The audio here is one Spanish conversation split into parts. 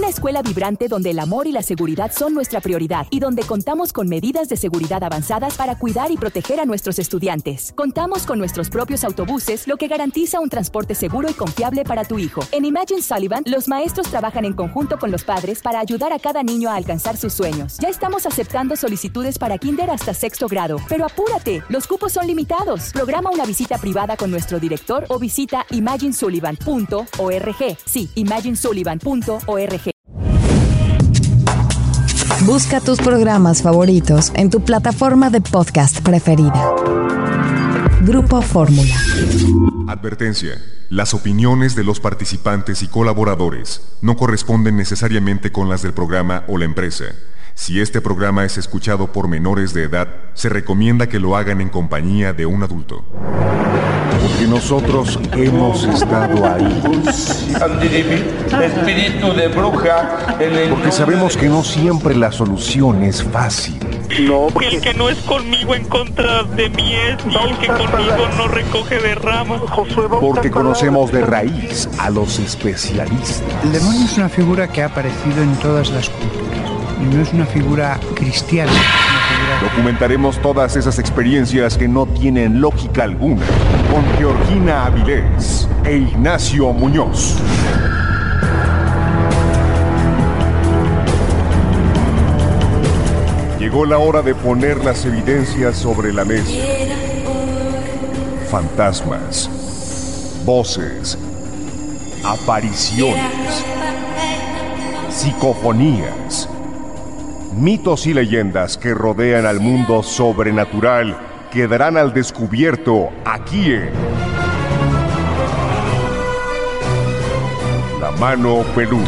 Una escuela vibrante donde el amor y la seguridad son nuestra prioridad y donde contamos con medidas de seguridad avanzadas para cuidar y proteger a nuestros estudiantes. Contamos con nuestros propios autobuses, lo que garantiza un transporte seguro y confiable para tu hijo. En Imagine Sullivan, los maestros trabajan en conjunto con los padres para ayudar a cada niño a alcanzar sus sueños. Ya estamos aceptando solicitudes para kinder hasta 6º grado, pero apúrate, los cupos son limitados. Programa una visita privada con nuestro director o visita imaginesullivan.org. Sí, imaginesullivan.org. Busca tus programas favoritos en tu plataforma de podcast preferida. Grupo Fórmula. Advertencia. Las opiniones de los participantes y colaboradores no corresponden necesariamente con las del programa o la empresa. Si este programa es escuchado por menores de edad, se recomienda que lo hagan en compañía de un adulto. Porque nosotros hemos estado ahí. Espíritu de bruja. Porque sabemos que no siempre la solución es fácil. No, el que no es conmigo en contra de mí es, y el que conmigo no recoge de ramas. Porque conocemos de raíz a los especialistas. El demonio es una figura que ha aparecido en todas las culturas. Y no es una figura cristiana. Documentaremos todas esas experiencias que no tienen lógica alguna con Georgina Avilés e Ignacio Muñoz. Llegó la hora de poner las evidencias sobre la mesa. Fantasmas, voces, apariciones, psicofonías, mitos y leyendas que rodean al mundo sobrenatural quedarán al descubierto aquí en La Mano Peluda.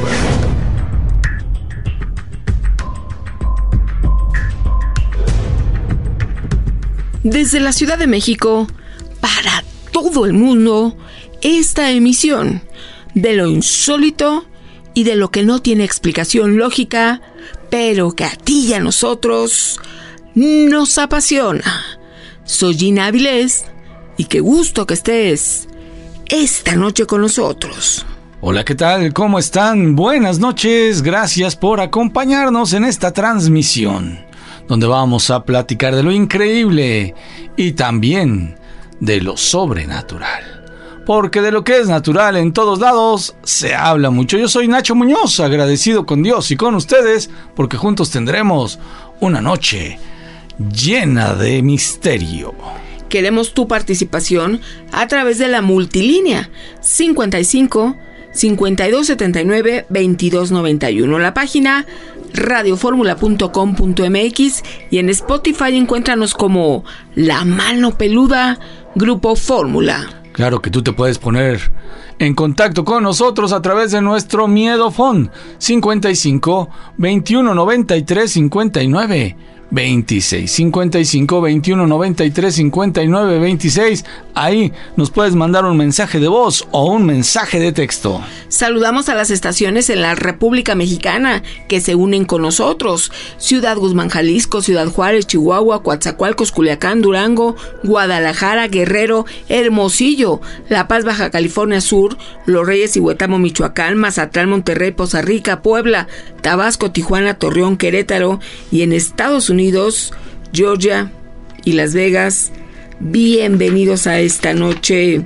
Desde la Ciudad de México, para todo el mundo, esta emisión de lo insólito y de lo que no tiene explicación lógica, pero que a ti y a nosotros nos apasiona. Soy Gina Avilés y qué gusto que estés esta noche con nosotros. Hola, ¿qué tal? ¿Cómo están? Buenas noches, gracias por acompañarnos en esta transmisión, donde vamos a platicar de lo increíble y también de lo sobrenatural. Porque de lo que es natural en todos lados se habla mucho. Yo soy Nacho Muñoz, agradecido con Dios y con ustedes, porque juntos tendremos una noche llena de misterio. Queremos tu participación a través de la multilínea 55 5279 2291, la página radioformula.com.mx, y en Spotify encuéntranos como La Mano Peluda, Grupo Fórmula. Claro que tú te puedes poner en contacto con nosotros a través de nuestro Miedofón 55 21 93 59 26, 55 21 93 59 26. Ahí nos puedes mandar un mensaje de voz o un mensaje de texto. Saludamos a las estaciones en la República Mexicana que se unen con nosotros: Ciudad Guzmán, Jalisco; Ciudad Juárez, Chihuahua; Coatzacoalcos, Culiacán, Durango; Guadalajara, Guerrero; Hermosillo; La Paz, Baja California Sur; Los Reyes y Huetamo, Michoacán; Mazatlán, Monterrey, Poza Rica, Puebla; Tabasco, Tijuana, Torreón, Querétaro; y en Estados Unidos, Georgia y Las Vegas. Bienvenidos a esta noche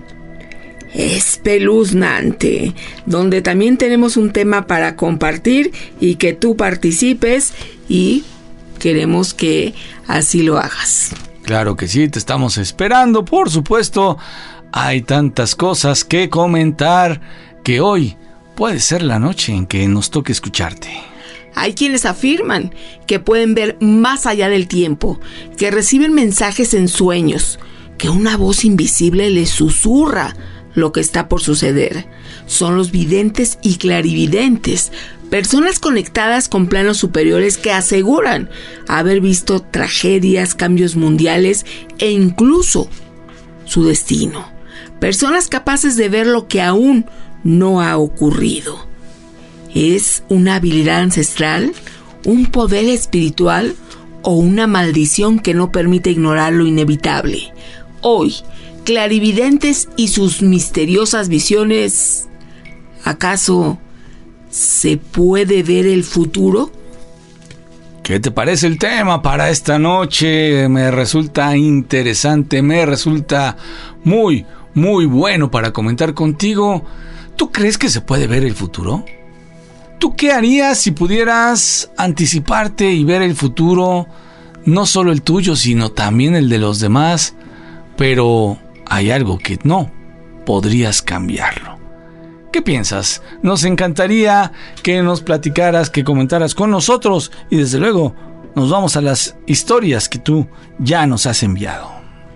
espeluznante, donde también tenemos un tema para compartir y que tú participes, y queremos que así lo hagas. Claro que sí, te estamos esperando, por supuesto. Hay tantas cosas que comentar que hoy puede ser la noche en que nos toque escucharte. Hay quienes afirman que pueden ver más allá del tiempo, que reciben mensajes en sueños, que una voz invisible les susurra lo que está por suceder. Son los videntes y clarividentes, personas conectadas con planos superiores que aseguran haber visto tragedias, cambios mundiales e incluso su destino. Personas capaces de ver lo que aún no ha ocurrido. ¿Es una habilidad ancestral, un poder espiritual o una maldición que no permite ignorar lo inevitable? Hoy, clarividentes y sus misteriosas visiones, ¿acaso ¿se puede ver el futuro? ¿Qué te parece el tema para esta noche? Me resulta interesante, me resulta muy, muy bueno para comentar contigo. ¿Tú crees que se puede ver el futuro? ¿Tú qué harías si pudieras anticiparte y ver el futuro? No solo el tuyo, sino también el de los demás. Pero hay algo que no podrías cambiarlo. ¿Qué piensas? Nos encantaría que nos platicaras, que comentaras con nosotros y desde luego nos vamos a las historias que tú ya nos has enviado.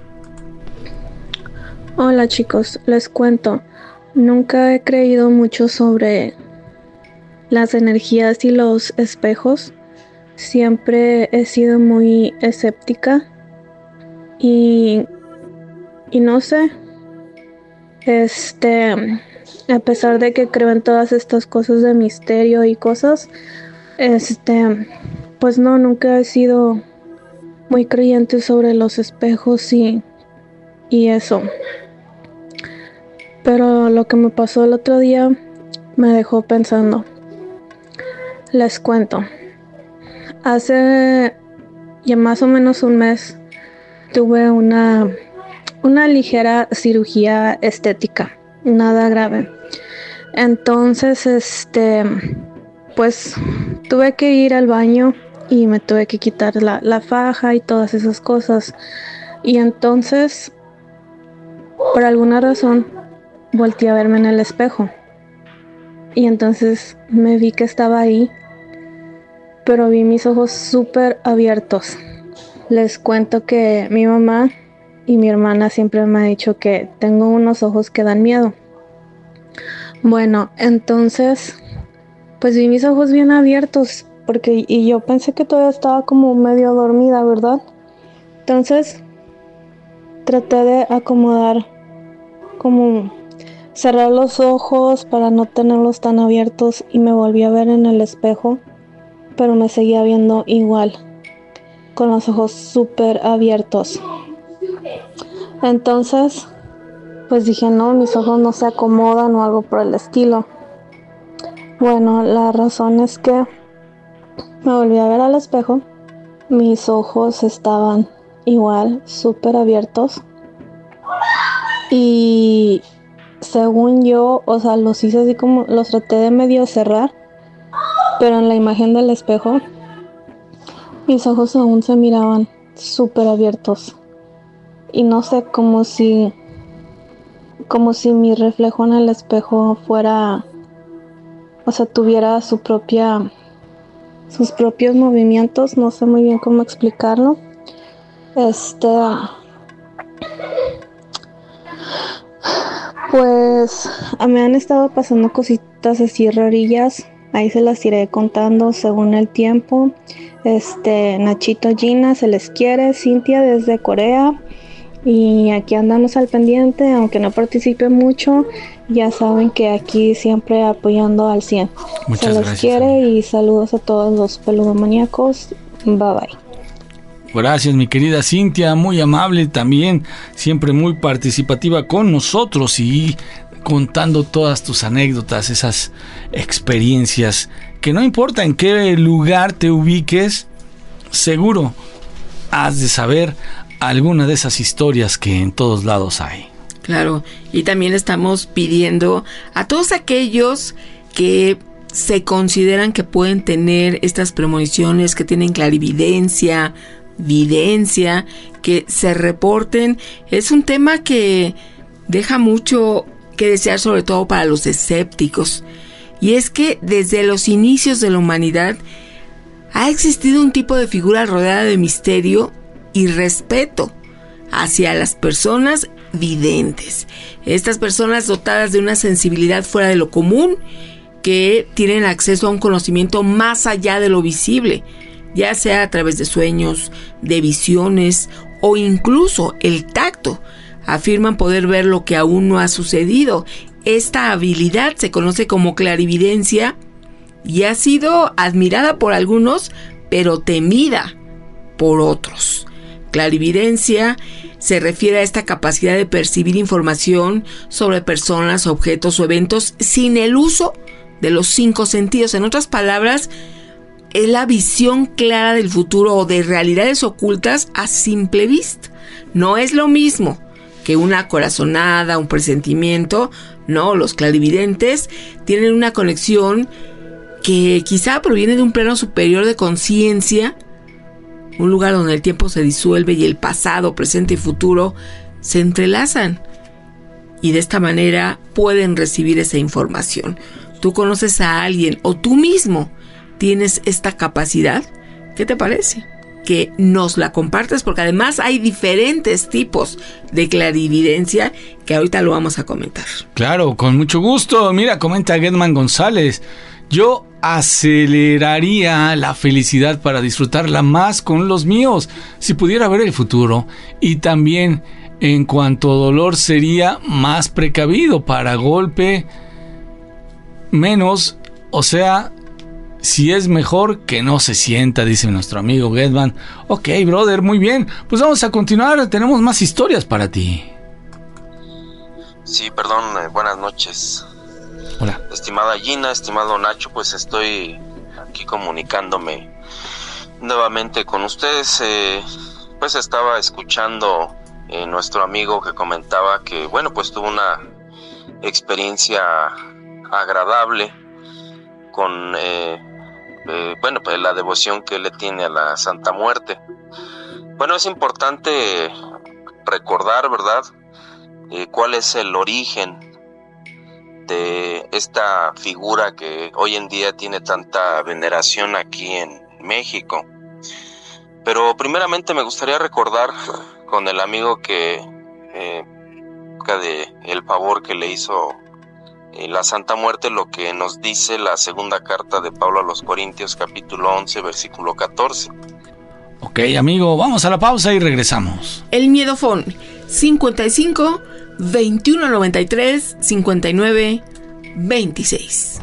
Hola chicos, les cuento. Nunca he creído mucho sobre las energías y los espejos. Siempre he sido muy escéptica y no sé, a pesar de que creo en todas estas cosas de misterio y cosas, pues no, nunca he sido muy creyente sobre los espejos y eso. Pero lo que me pasó el otro día me dejó pensando. Les cuento. Hace ya más o menos un mes tuve una ligera cirugía estética, nada grave. Entonces, pues tuve que ir al baño y me tuve que quitar la faja y todas esas cosas. Y entonces, por alguna razón, volteé a verme en el espejo. Y entonces me vi que estaba ahí, pero vi mis ojos súper abiertos. Les cuento que mi mamá y mi hermana siempre me ha dicho que tengo unos ojos que dan miedo. Bueno, entonces, pues vi mis ojos bien abiertos, y yo pensé que todavía estaba como medio dormida, ¿verdad? Entonces, traté de acomodar, como cerrar los ojos para no tenerlos tan abiertos y me volví a ver en el espejo, pero me seguía viendo igual, con los ojos súper abiertos. Entonces, pues dije, no, mis ojos no se acomodan o algo por el estilo. Bueno, la razón es que me volví a ver al espejo, mis ojos estaban igual, súper abiertos. Y según yo, o sea, los hice así como, los traté de medio cerrar, pero en la imagen del espejo, mis ojos aún se miraban súper abiertos. Y no sé, como si mi reflejo en el espejo fuera, o sea, tuviera sus propios movimientos, no sé muy bien cómo explicarlo. Pues me han estado pasando cositas así rarillas, ahí se las iré contando según el tiempo. Nachito, Gina, se les quiere, Cintia desde Corea. Y aquí andamos al pendiente, aunque no participe mucho, ya saben que aquí siempre apoyando al 100. Muchas se les gracias, quiere amiga. Y saludos a todos los peludomaníacos. Bye bye. Gracias, mi querida Cintia, muy amable también, siempre muy participativa con nosotros y contando todas tus anécdotas, esas experiencias, que no importa en qué lugar te ubiques, seguro has de saber alguna de esas historias que en todos lados hay. Claro, y también estamos pidiendo a todos aquellos que se consideran que pueden tener estas premoniciones, que tienen clarividencia, videncia, que se reporten. Es un tema que deja mucho que desear, sobre todo para los escépticos. Y es que desde los inicios de la humanidad ha existido un tipo de figura rodeada de misterio y respeto hacia las personas videntes. Estas personas dotadas de una sensibilidad fuera de lo común, que tienen acceso a un conocimiento más allá de lo visible, ya sea a través de sueños, de visiones o incluso el tacto. Afirman poder ver lo que aún no ha sucedido. Esta habilidad se conoce como clarividencia y ha sido admirada por algunos, pero temida por otros. Clarividencia se refiere a esta capacidad de percibir información sobre personas, objetos o eventos sin el uso de los 5 sentidos. En otras palabras, es la visión clara del futuro o de realidades ocultas a simple vista. No es lo mismo que una corazonada, un presentimiento. No, los clarividentes tienen una conexión que quizá proviene de un plano superior de conciencia, un lugar donde el tiempo se disuelve y el pasado, presente y futuro se entrelazan. Y de esta manera pueden recibir esa información. Tú conoces a alguien o tú mismo tienes esta capacidad. ¿Qué te parece? Que nos la compartas, porque además hay diferentes tipos de clarividencia que ahorita lo vamos a comentar. Claro, con mucho gusto. Mira, comenta Gedman González. Yo aceleraría la felicidad para disfrutarla más con los míos, si pudiera ver el futuro. Y también, en cuanto a dolor, sería más precavido para golpe menos, o sea, si es mejor que no se sienta, dice nuestro amigo Gedman. Ok, brother, muy bien. Pues vamos a continuar, tenemos más historias para ti. Sí, perdón, buenas noches. Hola. Estimada Gina, estimado Nacho, pues estoy aquí comunicándome nuevamente con ustedes. Pues estaba escuchando nuestro amigo que comentaba que, bueno, pues tuvo una experiencia agradable con, bueno, pues la devoción que él le tiene a la Santa Muerte. Bueno, es importante recordar, ¿verdad?, cuál es el origen de esta figura que hoy en día tiene tanta veneración aquí en México. Pero primeramente me gustaría recordar con el amigo que de el favor que le hizo la Santa Muerte, lo que nos dice la segunda carta de Pablo a los Corintios, capítulo 11, versículo 14. Ok, amigo, vamos a la pausa y regresamos. El Miedofón 55 21 93 59 26.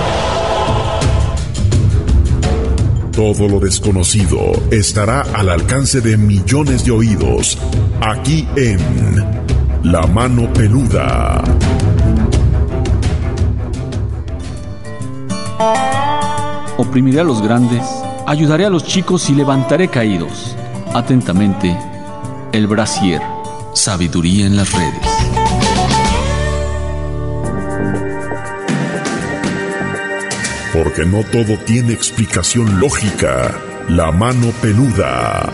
Todo lo desconocido estará al alcance de millones de oídos, aquí en La Mano Peluda. Oprimiré a los grandes, ayudaré a los chicos y levantaré caídos. Atentamente, el Brasier. Sabiduría en las redes. Porque no todo tiene explicación lógica. La Mano Peluda.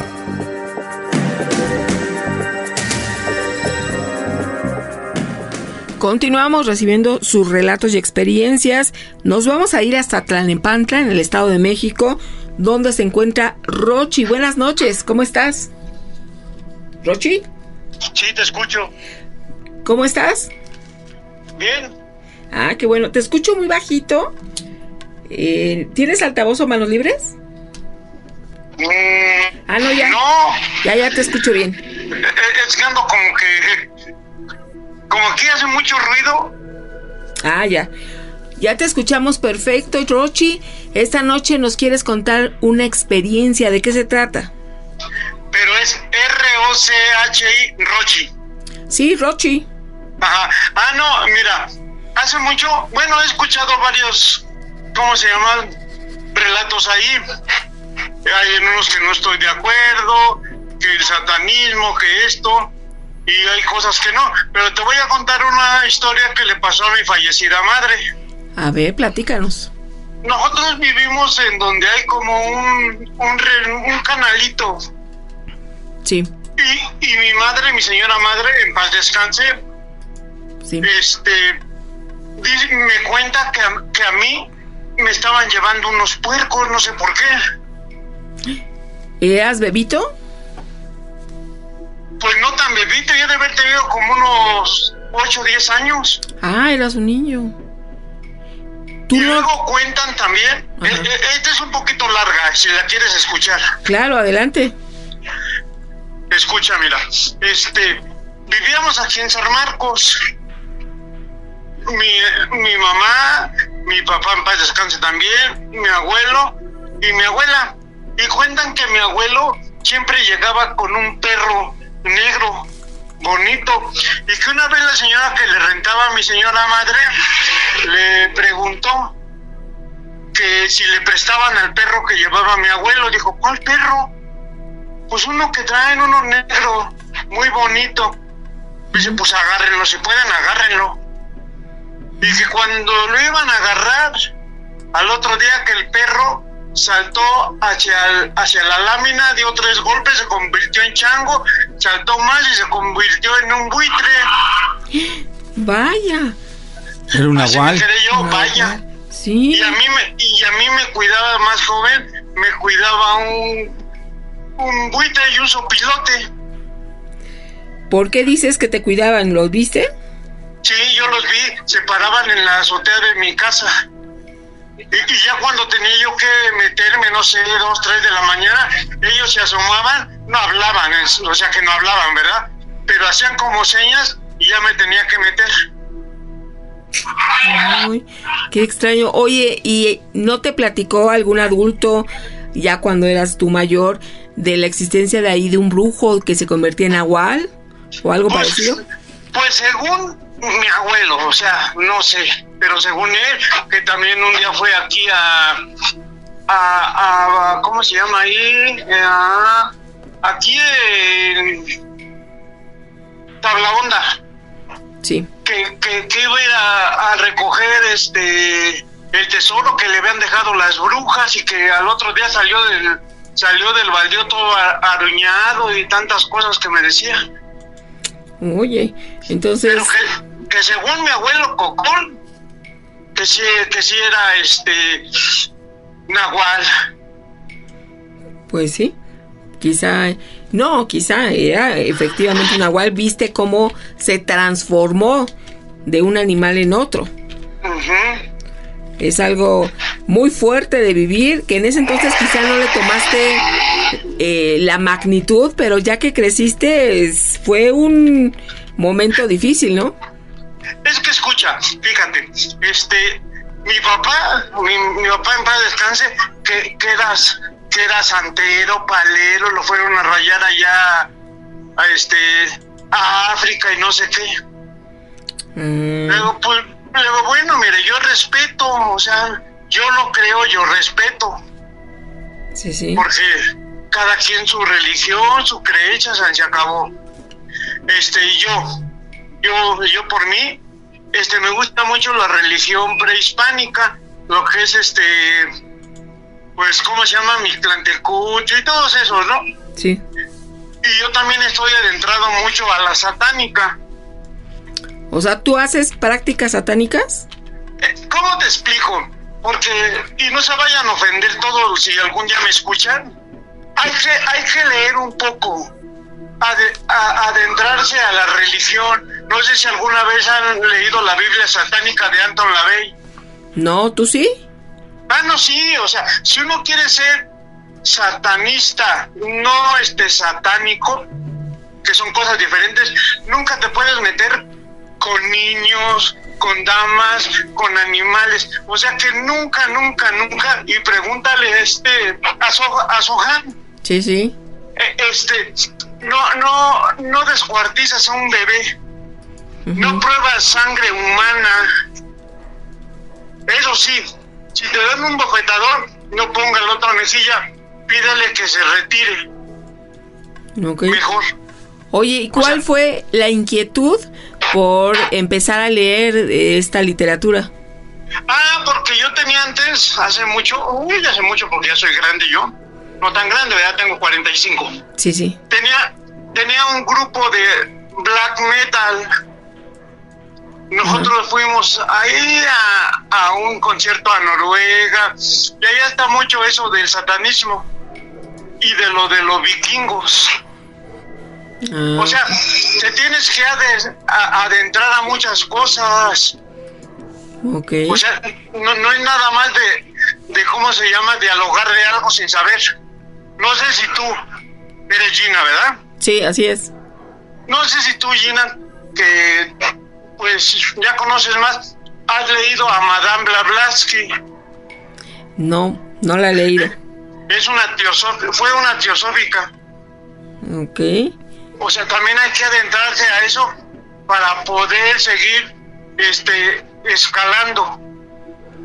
Continuamos recibiendo sus relatos y experiencias. Nos vamos a ir hasta Tlalnepantla, en el Estado de México, donde se encuentra Rochi. Buenas noches, ¿cómo estás? ¿Rochi? Sí, te escucho. ¿Cómo estás? Bien. Ah, qué bueno. Te escucho muy bajito. ¿Tienes altavoz o manos libres? No, ya. No. Ya te escucho bien. Es que ando como que hace mucho ruido. Ah, ya. Ya te escuchamos perfecto. Rochi, esta noche nos quieres contar una experiencia. ¿De qué se trata? Pero es R-O-C-H-I, Rochi. Sí, Rochi. Ajá. Ah, no, mira, hace mucho, bueno, he escuchado varios, ¿cómo se llaman?, relatos ahí. Hay unos que no estoy de acuerdo, que el satanismo, que esto, y hay cosas que no. Pero te voy a contar una historia que le pasó a mi fallecida madre. A ver, platícanos. Nosotros vivimos en donde hay como un canalito. Sí. Y mi madre, mi señora madre, en paz descanse, sí, me cuenta que a mí me estaban llevando unos puercos, no sé por qué. ¿Eras bebito? Pues no tan bebito, yo de haber tenido como unos 8 o 10 años. Ah, eras un niño. Y luego cuentan también, esta es un poquito larga, si la quieres escuchar. Claro, adelante. Escucha, mira, vivíamos aquí en San Marcos. Mi mamá, mi papá en paz descanse también, mi abuelo y mi abuela. Y cuentan que mi abuelo siempre llegaba con un perro negro, bonito, y que una vez la señora que le rentaba a mi señora madre le preguntó que si le prestaban al perro que llevaba mi abuelo. Dijo, ¿cuál perro? Pues uno que traen, uno negro, muy bonito. Dice, pues agárrenlo, si pueden, agárrenlo. Y que cuando lo iban a agarrar, al otro día que el perro saltó hacia la lámina, dio 3 golpes, se convirtió en chango, saltó más y se convirtió en un buitre. Vaya. Era un nahual. Así me quedé yo, vaya. Sí. Y a mí me cuidaba más joven, me cuidaba un buitre y un sopilote. ¿Por qué dices que te cuidaban? ¿Los viste? Sí, yo los vi, se paraban en la azotea de mi casa. Y ya cuando tenía yo que meterme, no sé, 2, 3 de la mañana, ellos se asomaban, no hablaban, o sea que no hablaban, ¿verdad? Pero hacían como señas y ya me tenía que meter. Ay, qué extraño. Oye, ¿y no te platicó algún adulto, ya cuando eras tú mayor, de la existencia de ahí de un brujo que se convertía en nahual? ¿O algo parecido? Pues según mi abuelo, o sea, no sé, pero según él, que también un día fue aquí a ¿cómo se llama ahí? Aquí en Tablahonda. Sí. Que iba a ir a recoger el tesoro que le habían dejado las brujas, y que al otro día salió del baldío todo aruñado y tantas cosas que me decía. Oye, entonces... Pero que según mi abuelo Cocón, que sí era nahual. Pues sí, quizá era efectivamente un nahual. Viste cómo se transformó de un animal en otro. Uh-huh. Es algo muy fuerte de vivir, que en ese entonces quizá no le tomaste la magnitud, pero ya que creciste fue un momento difícil, ¿no? Es que escucha, fíjate, mi papá en paz descanse, que era santero, palero, lo fueron a rayar allá a África y no sé qué. Luego, bueno, mire, yo respeto, o sea, yo lo creo, yo respeto. Sí, sí. Porque cada quien su religión, su creencia, se acabó. Yo por mí, me gusta mucho la religión prehispánica, lo que es pues, ¿cómo se llama? Mictlantecuhtli y todos esos, ¿no? Sí. Y yo también estoy adentrado mucho a la satánica. O sea, ¿tú haces prácticas satánicas? ¿Cómo te explico? Porque, y no se vayan a ofender todos si algún día me escuchan, hay que leer un poco, adentrarse a la religión. No sé si alguna vez han leído la Biblia satánica de Anton LaVey. No, ¿tú sí? No, sí, o sea, si uno quiere ser satanista, no satánico, que son cosas diferentes, nunca te puedes meter con niños, con damas, con animales, o sea que nunca, y pregúntale a Sohan. Sí, sí. No descuartizas a un bebé, no pruebas sangre humana. Eso sí, si te dan un bofetador, no ponga la otra mejilla, pídele que se retire. Okay. Mejor. Oye, ¿y cuál fue la inquietud por empezar a leer esta literatura? Porque yo tenía antes, hace mucho porque ya soy grande yo, no tan grande, ya tengo 45. Sí, sí. Tenía un grupo de black metal. Nosotros fuimos ahí a un concierto a Noruega, y allá está mucho eso del satanismo y de los vikingos. O sea, te tienes que adentrar a muchas cosas. Okay. O sea, no es nada más de ¿cómo se llama? Dialogar de algo sin saber. No sé si tú eres Gina, ¿verdad? Sí, así es. No sé si tú, Gina, que pues ya conoces más, ¿has leído a Madame Blavatsky? No la he leído. Fue una teosófica. Ok. O sea, también hay que adentrarse a eso para poder seguir escalando.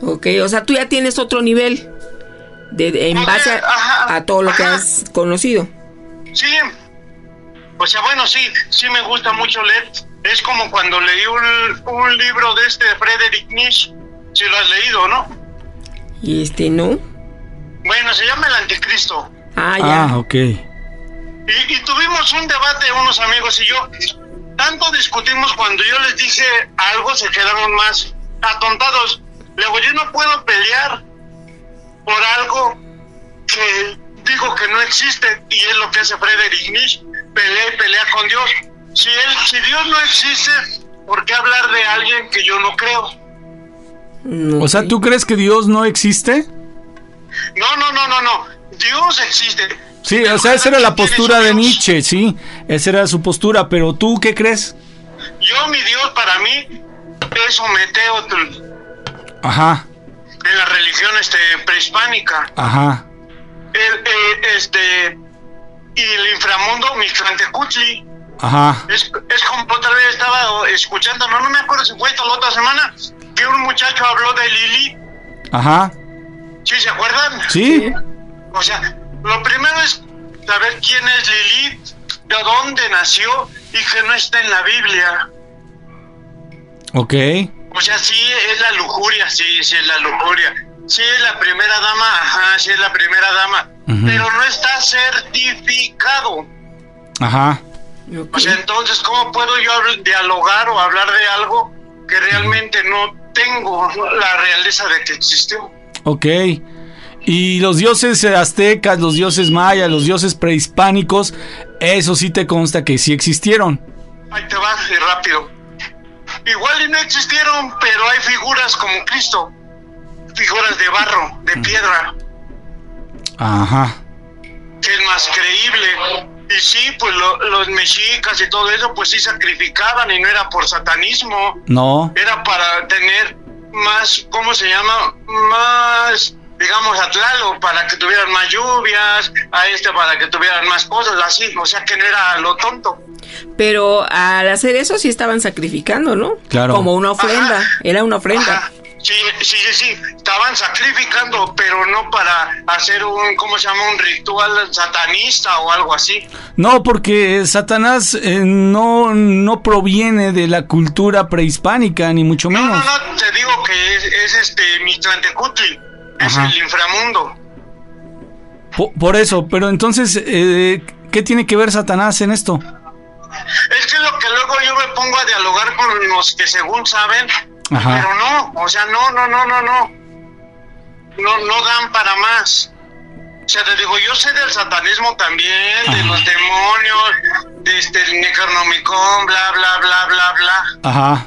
Ok, o sea, tú ya tienes otro nivel en base a todo lo que has conocido. Sí, o sea, bueno, sí me gusta mucho leer. Es como cuando leí un libro de Friedrich Nietzsche, si lo has leído, ¿no? Y no. Bueno, se llama El Anticristo. Ya. Ok. Y tuvimos un debate, unos amigos y yo. Tanto discutimos cuando yo les dije algo, se quedaron más atontados. Luego, yo no puedo pelear por algo que digo que no existe, y es lo que hace Friedrich Nietzsche. Pelea con Dios. Si Dios no existe, ¿por qué hablar de alguien que yo no creo? O sea, ¿tú crees que Dios no existe? No. Dios existe. Sí, o sea, esa era la postura de Nietzsche, sí. Esa era su postura, pero ¿tú qué crees? Mi Dios para mí es Ometeotl. Ajá. En la religión prehispánica. Ajá. Y el inframundo, Mictlantecutli. Ajá. Es como otra vez estaba escuchando, no me acuerdo si fue esta la otra semana, que un muchacho habló de Lilith. Ajá. ¿Sí se acuerdan? Sí. O sea, lo primero es saber quién es Lilith, de dónde nació y que no está en la Biblia. Ok. O sea, sí es la lujuria, sí es la lujuria. Sí es la primera dama, sí es la primera dama. Uh-huh. Pero no está certificado. Ajá. O sea, entonces, ¿cómo puedo yo dialogar o hablar de algo que realmente no tengo la realeza de que existió? Ok. Y los dioses aztecas, los dioses mayas, los dioses prehispánicos, eso sí te consta que sí existieron. Ahí te va, y rápido. Igual y no existieron, pero hay figuras como Cristo. Figuras de barro, de piedra. Ajá. Que es más creíble. Y sí, pues los mexicas y todo eso, pues sí sacrificaban, y no era por satanismo. No. Era para tener más, ¿cómo se llama? Más, digamos, a Tlaloc, para que tuvieran más lluvias, para que tuvieran más cosas, así. O sea, que no era lo tonto. Pero al hacer eso sí estaban sacrificando, ¿no? Claro. Como una ofrenda. Ajá. Era una ofrenda. Ajá. Sí, estaban sacrificando, pero no para hacer un ritual satanista o algo así. No, porque Satanás no proviene de la cultura prehispánica, ni mucho menos. No, te digo que es Mictlantecutli, es el inframundo. Por eso, pero entonces, ¿qué tiene que ver Satanás en esto? Es que lo que luego yo me pongo a dialogar con los que según saben. Ajá. Pero no, o sea, no dan para más. O sea, te digo, yo sé del satanismo también, ajá, de los demonios, de el Necronomicon, bla, bla, bla, bla, bla. Ajá.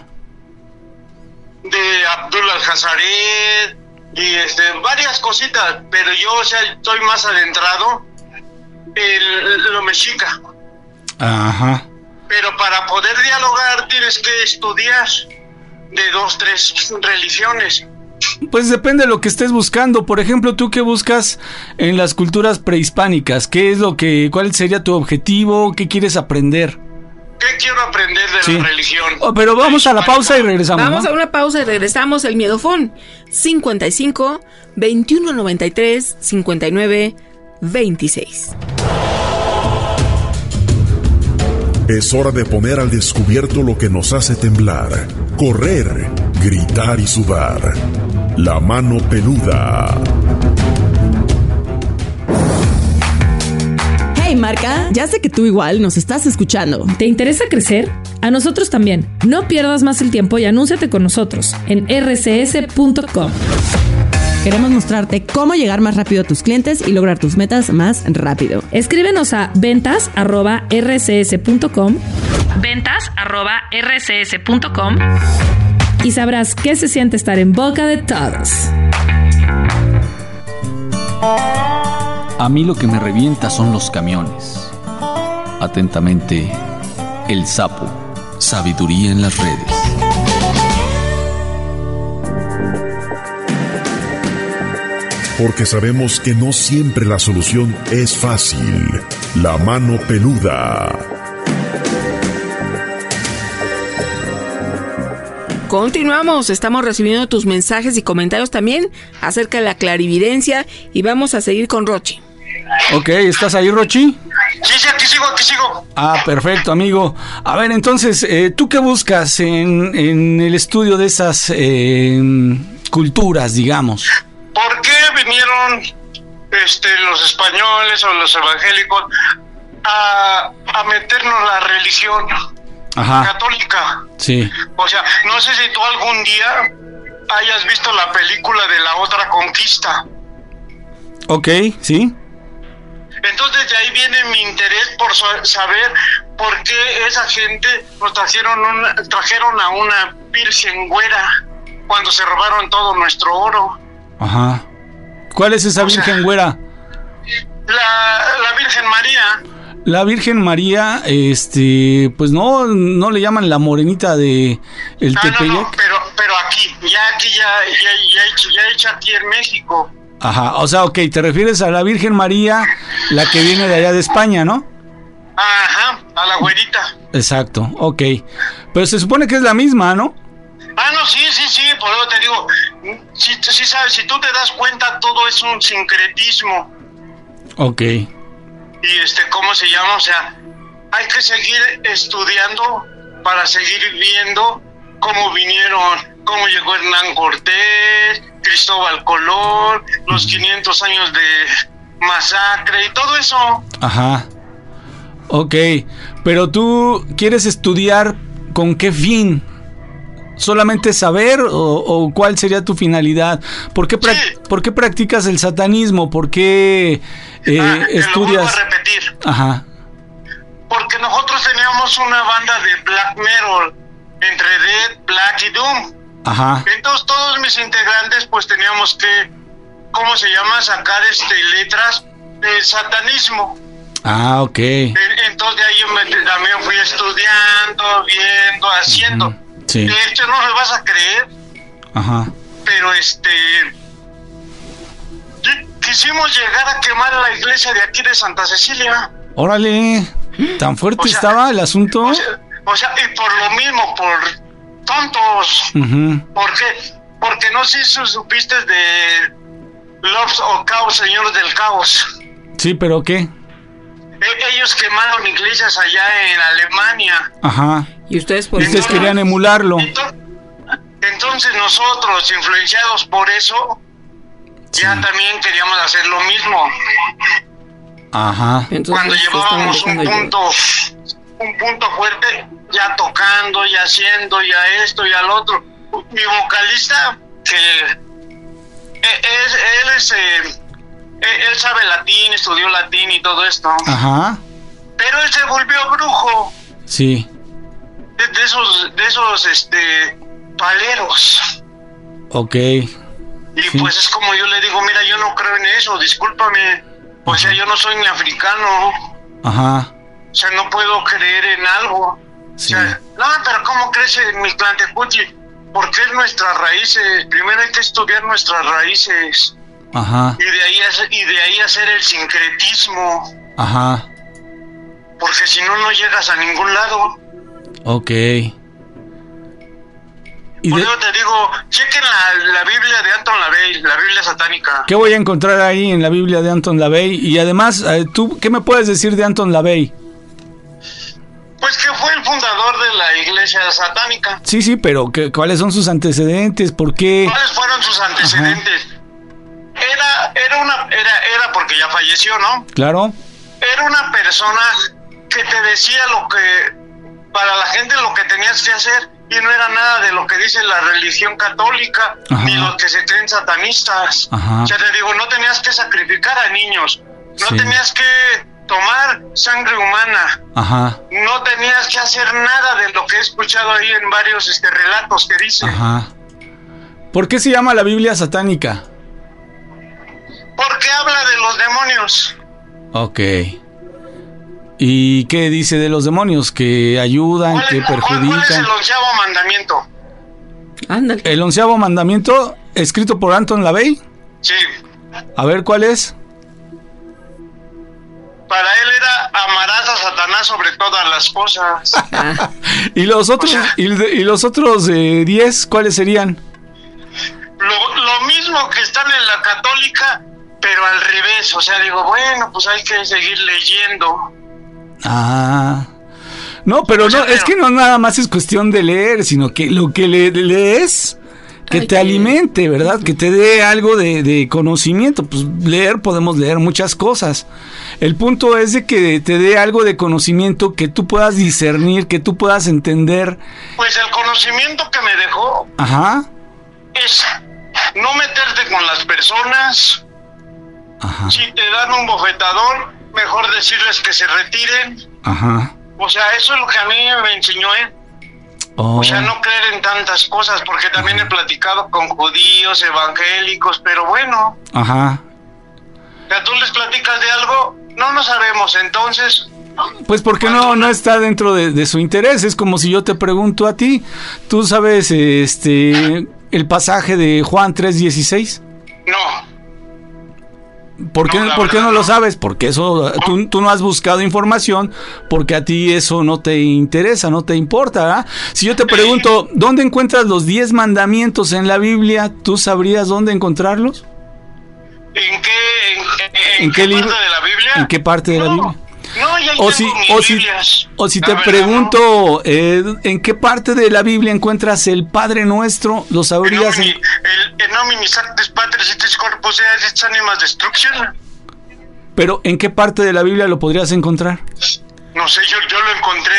De Abdul al-Hazaret y varias cositas, pero yo, o sea, estoy más adentrado en lo mexica. Ajá. Pero para poder dialogar tienes que estudiar de 2, 3 religiones. Pues depende de lo que estés buscando. Por ejemplo, ¿tú qué buscas en las culturas prehispánicas? ¿Cuál sería tu objetivo? ¿Qué quieres aprender? ¿Qué quiero aprender de la religión? Pero vamos a la pausa y regresamos. Vamos a una pausa y regresamos. El Miedofón 55 21 93 59 26. Es hora de poner al descubierto lo que nos hace temblar, correr, gritar y sudar. La mano peluda. Hey marca, ya sé que tú igual nos estás escuchando. ¿Te interesa crecer? A nosotros también. No pierdas más el tiempo y anúnciate con nosotros en rcs.com. Queremos mostrarte cómo llegar más rápido a tus clientes y lograr tus metas más rápido. Escríbenos a ventas@rcs.com. ventas@rcs.com y sabrás qué se siente estar en boca de todos. A mí lo que me revienta son los camiones. Atentamente, el sapo. Sabiduría en las redes. Porque sabemos que no siempre la solución es fácil. La mano peluda. Continuamos, estamos recibiendo tus mensajes y comentarios también acerca de la clarividencia y vamos a seguir con Rochi. Ok, ¿estás ahí, Rochi? Sí, aquí sigo. Ah, perfecto, amigo. A ver, entonces, ¿tú qué buscas en el estudio de esas culturas, digamos? ¿Por qué vinieron los españoles o los evangélicos a meternos la religión católica? Sí. O sea, no sé si tú algún día hayas visto la película de La Otra Conquista. Ok, sí. Entonces de ahí viene mi interés por saber por qué esa gente nos trajeron a una virgen güera cuando se robaron todo nuestro oro. Ajá. ¿Cuál es esa virgen güera? La Virgen María. La Virgen María, pues no le llaman la morenita de el Tepeyac. No, pero aquí ya hecha aquí en México. Ajá, o sea, ok, te refieres a la Virgen María, la que viene de allá de España, ¿no? Ajá, a la güerita. Exacto, ok. Pero se supone que es la misma, ¿no? No, sí, por eso te digo, sí sabes, si tú te das cuenta, todo es un sincretismo. Ok. Y ¿cómo se llama? O sea, hay que seguir estudiando para seguir viendo cómo vinieron, cómo llegó Hernán Cortés, Cristóbal Colón, los 500 años de masacre y todo eso. Ajá. Ok, pero tú quieres estudiar ¿con qué fin? ¿Solamente saber o cuál sería tu finalidad? ¿Por qué practicas el satanismo? ¿Por qué estudias? Te lo vuelvo a repetir. Ajá. Porque nosotros teníamos una banda de black metal entre Death, Black y Doom. Ajá. Entonces todos mis integrantes pues teníamos que, ¿cómo se llama? Sacar letras del satanismo. Ah, ok. Entonces de ahí yo también fui estudiando, viendo, haciendo. Uh-huh. Sí. De hecho no me vas a creer. Ajá. Pero quisimos llegar a quemar la iglesia de aquí de Santa Cecilia. Órale, ¿tan fuerte estaba el asunto? O sea, y por lo mismo, por tontos. Uh-huh. ¿Por qué? Porque no sé si supiste de Lords of Chaos, Señores del Caos. Sí, ¿pero qué? Ellos quemaron iglesias allá en Alemania. Ajá. ¿Y ustedes querían emularlo? Entonces nosotros, influenciados por eso, ya también queríamos hacer lo mismo. Ajá. Cuando llevábamos un punto fuerte, ya tocando, ya haciendo, ya esto, ya lo otro. Mi vocalista, que él sabe latín, estudió latín y todo esto. Ajá. Pero él se volvió brujo. Sí. De esos paleros. Ok. Y pues es como yo le digo, mira, yo no creo en eso, discúlpame. O sea, yo no soy ni africano. Ajá. O sea, no puedo creer en algo. Sí. O sea, no, pero ¿cómo crees en Mictlantecutli? Porque es nuestras raíces. Primero hay que estudiar nuestras raíces. Ajá. Y de ahí hacer el sincretismo. Ajá. Porque si no, no llegas a ningún lado. Ok. Por eso te digo, chequen la Biblia de Anton LaVey, la Biblia satánica. ¿Qué voy a encontrar ahí en la Biblia de Anton LaVey? Y además, ¿tú qué me puedes decir de Anton LaVey? Pues que fue el fundador de la iglesia satánica. Sí, pero ¿cuáles son sus antecedentes? ¿Por qué? ¿Cuáles fueron sus antecedentes? Era porque ya falleció, ¿no? Claro. Era una persona que te decía para la gente lo que tenías que hacer, y no era nada de lo que dice la religión católica. Ajá. Ni los que se creen satanistas. Ajá. O sea, te digo, no tenías que sacrificar a niños, no tenías que tomar sangre humana. Ajá. No tenías que hacer nada de lo que he escuchado ahí en varios relatos que dice. Ajá. ¿Por qué se llama la Biblia satánica? Porque habla de los demonios. Ok. ¿Y qué dice de los demonios? ¿Que ayudan, que perjudican? ¿Cuál es el 11º mandamiento? Ándale. ¿El 11º mandamiento escrito por Anton LaVey? Sí. A ver, ¿cuál es? para él era amarás a Satanás sobre todas las cosas. ¿Y los otros 10 cuáles serían? Lo mismo que están en la católica, pero al revés. O sea, digo, bueno, pues hay que seguir leyendo. No, pero no, es que no nada más es cuestión de leer, sino que lo que lees, que te alimente, ¿verdad? Que te dé algo de conocimiento. Pues podemos leer muchas cosas. El punto es de que te dé algo de conocimiento, que tú puedas discernir, que tú puedas entender. Pues el conocimiento que me dejó es no meterte con las personas. Si te dan un bofetadón, mejor decirles que se retiren. O sea, eso es lo que a mí me enseñó él. O sea, no creer en tantas cosas, porque también he platicado con judíos, evangélicos, pero bueno. O sea, tú les platicas de algo, no sabemos, entonces... Pues porque no está dentro de su interés. Es como si yo te pregunto a ti, ¿tú sabes el pasaje de Juan 3:16? No. ¿Por qué no lo sabes? Porque eso tú no has buscado información, porque a ti eso no te interesa, no te importa, ¿verdad? Si yo te pregunto, ¿dónde encuentras los 10 mandamientos en la Biblia? ¿Tú sabrías dónde encontrarlos? ¿En qué parte de la Biblia? ¿En qué parte de la Biblia? No, ya o si te pregunto, ¿en qué parte de la Biblia encuentras el Padre Nuestro? ¿Lo sabrías? El nomini Sanctus Patris et Spiritus Corpus et Animas Destruction. Pero ¿en qué parte de la Biblia lo podrías encontrar? No sé, yo lo encontré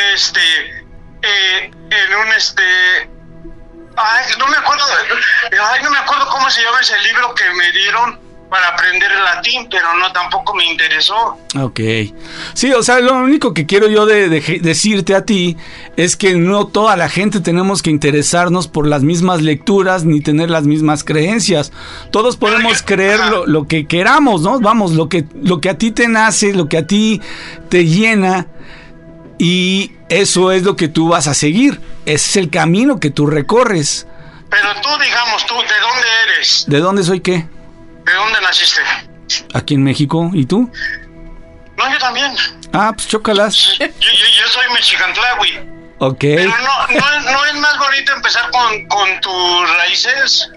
en un no me acuerdo cómo se llama ese libro que me dieron para aprender latín, pero tampoco me interesó. Ok. Sí, o sea, lo único que quiero yo decirte a ti es que no toda la gente tenemos que interesarnos por las mismas lecturas ni tener las mismas creencias. Todos podemos creer lo que queramos, ¿no? Vamos, lo que a ti te nace, lo que a ti te llena, y eso es lo que tú vas a seguir. Ese es el camino que tú recorres. Pero tú, digamos, ¿de dónde eres? ¿De dónde soy qué? ¿De dónde naciste? Aquí en México. ¿Y tú? No, yo también. Pues chócalas. Yo soy mexicantlahui. Ok. Pero no es más bonito empezar con tus raíces.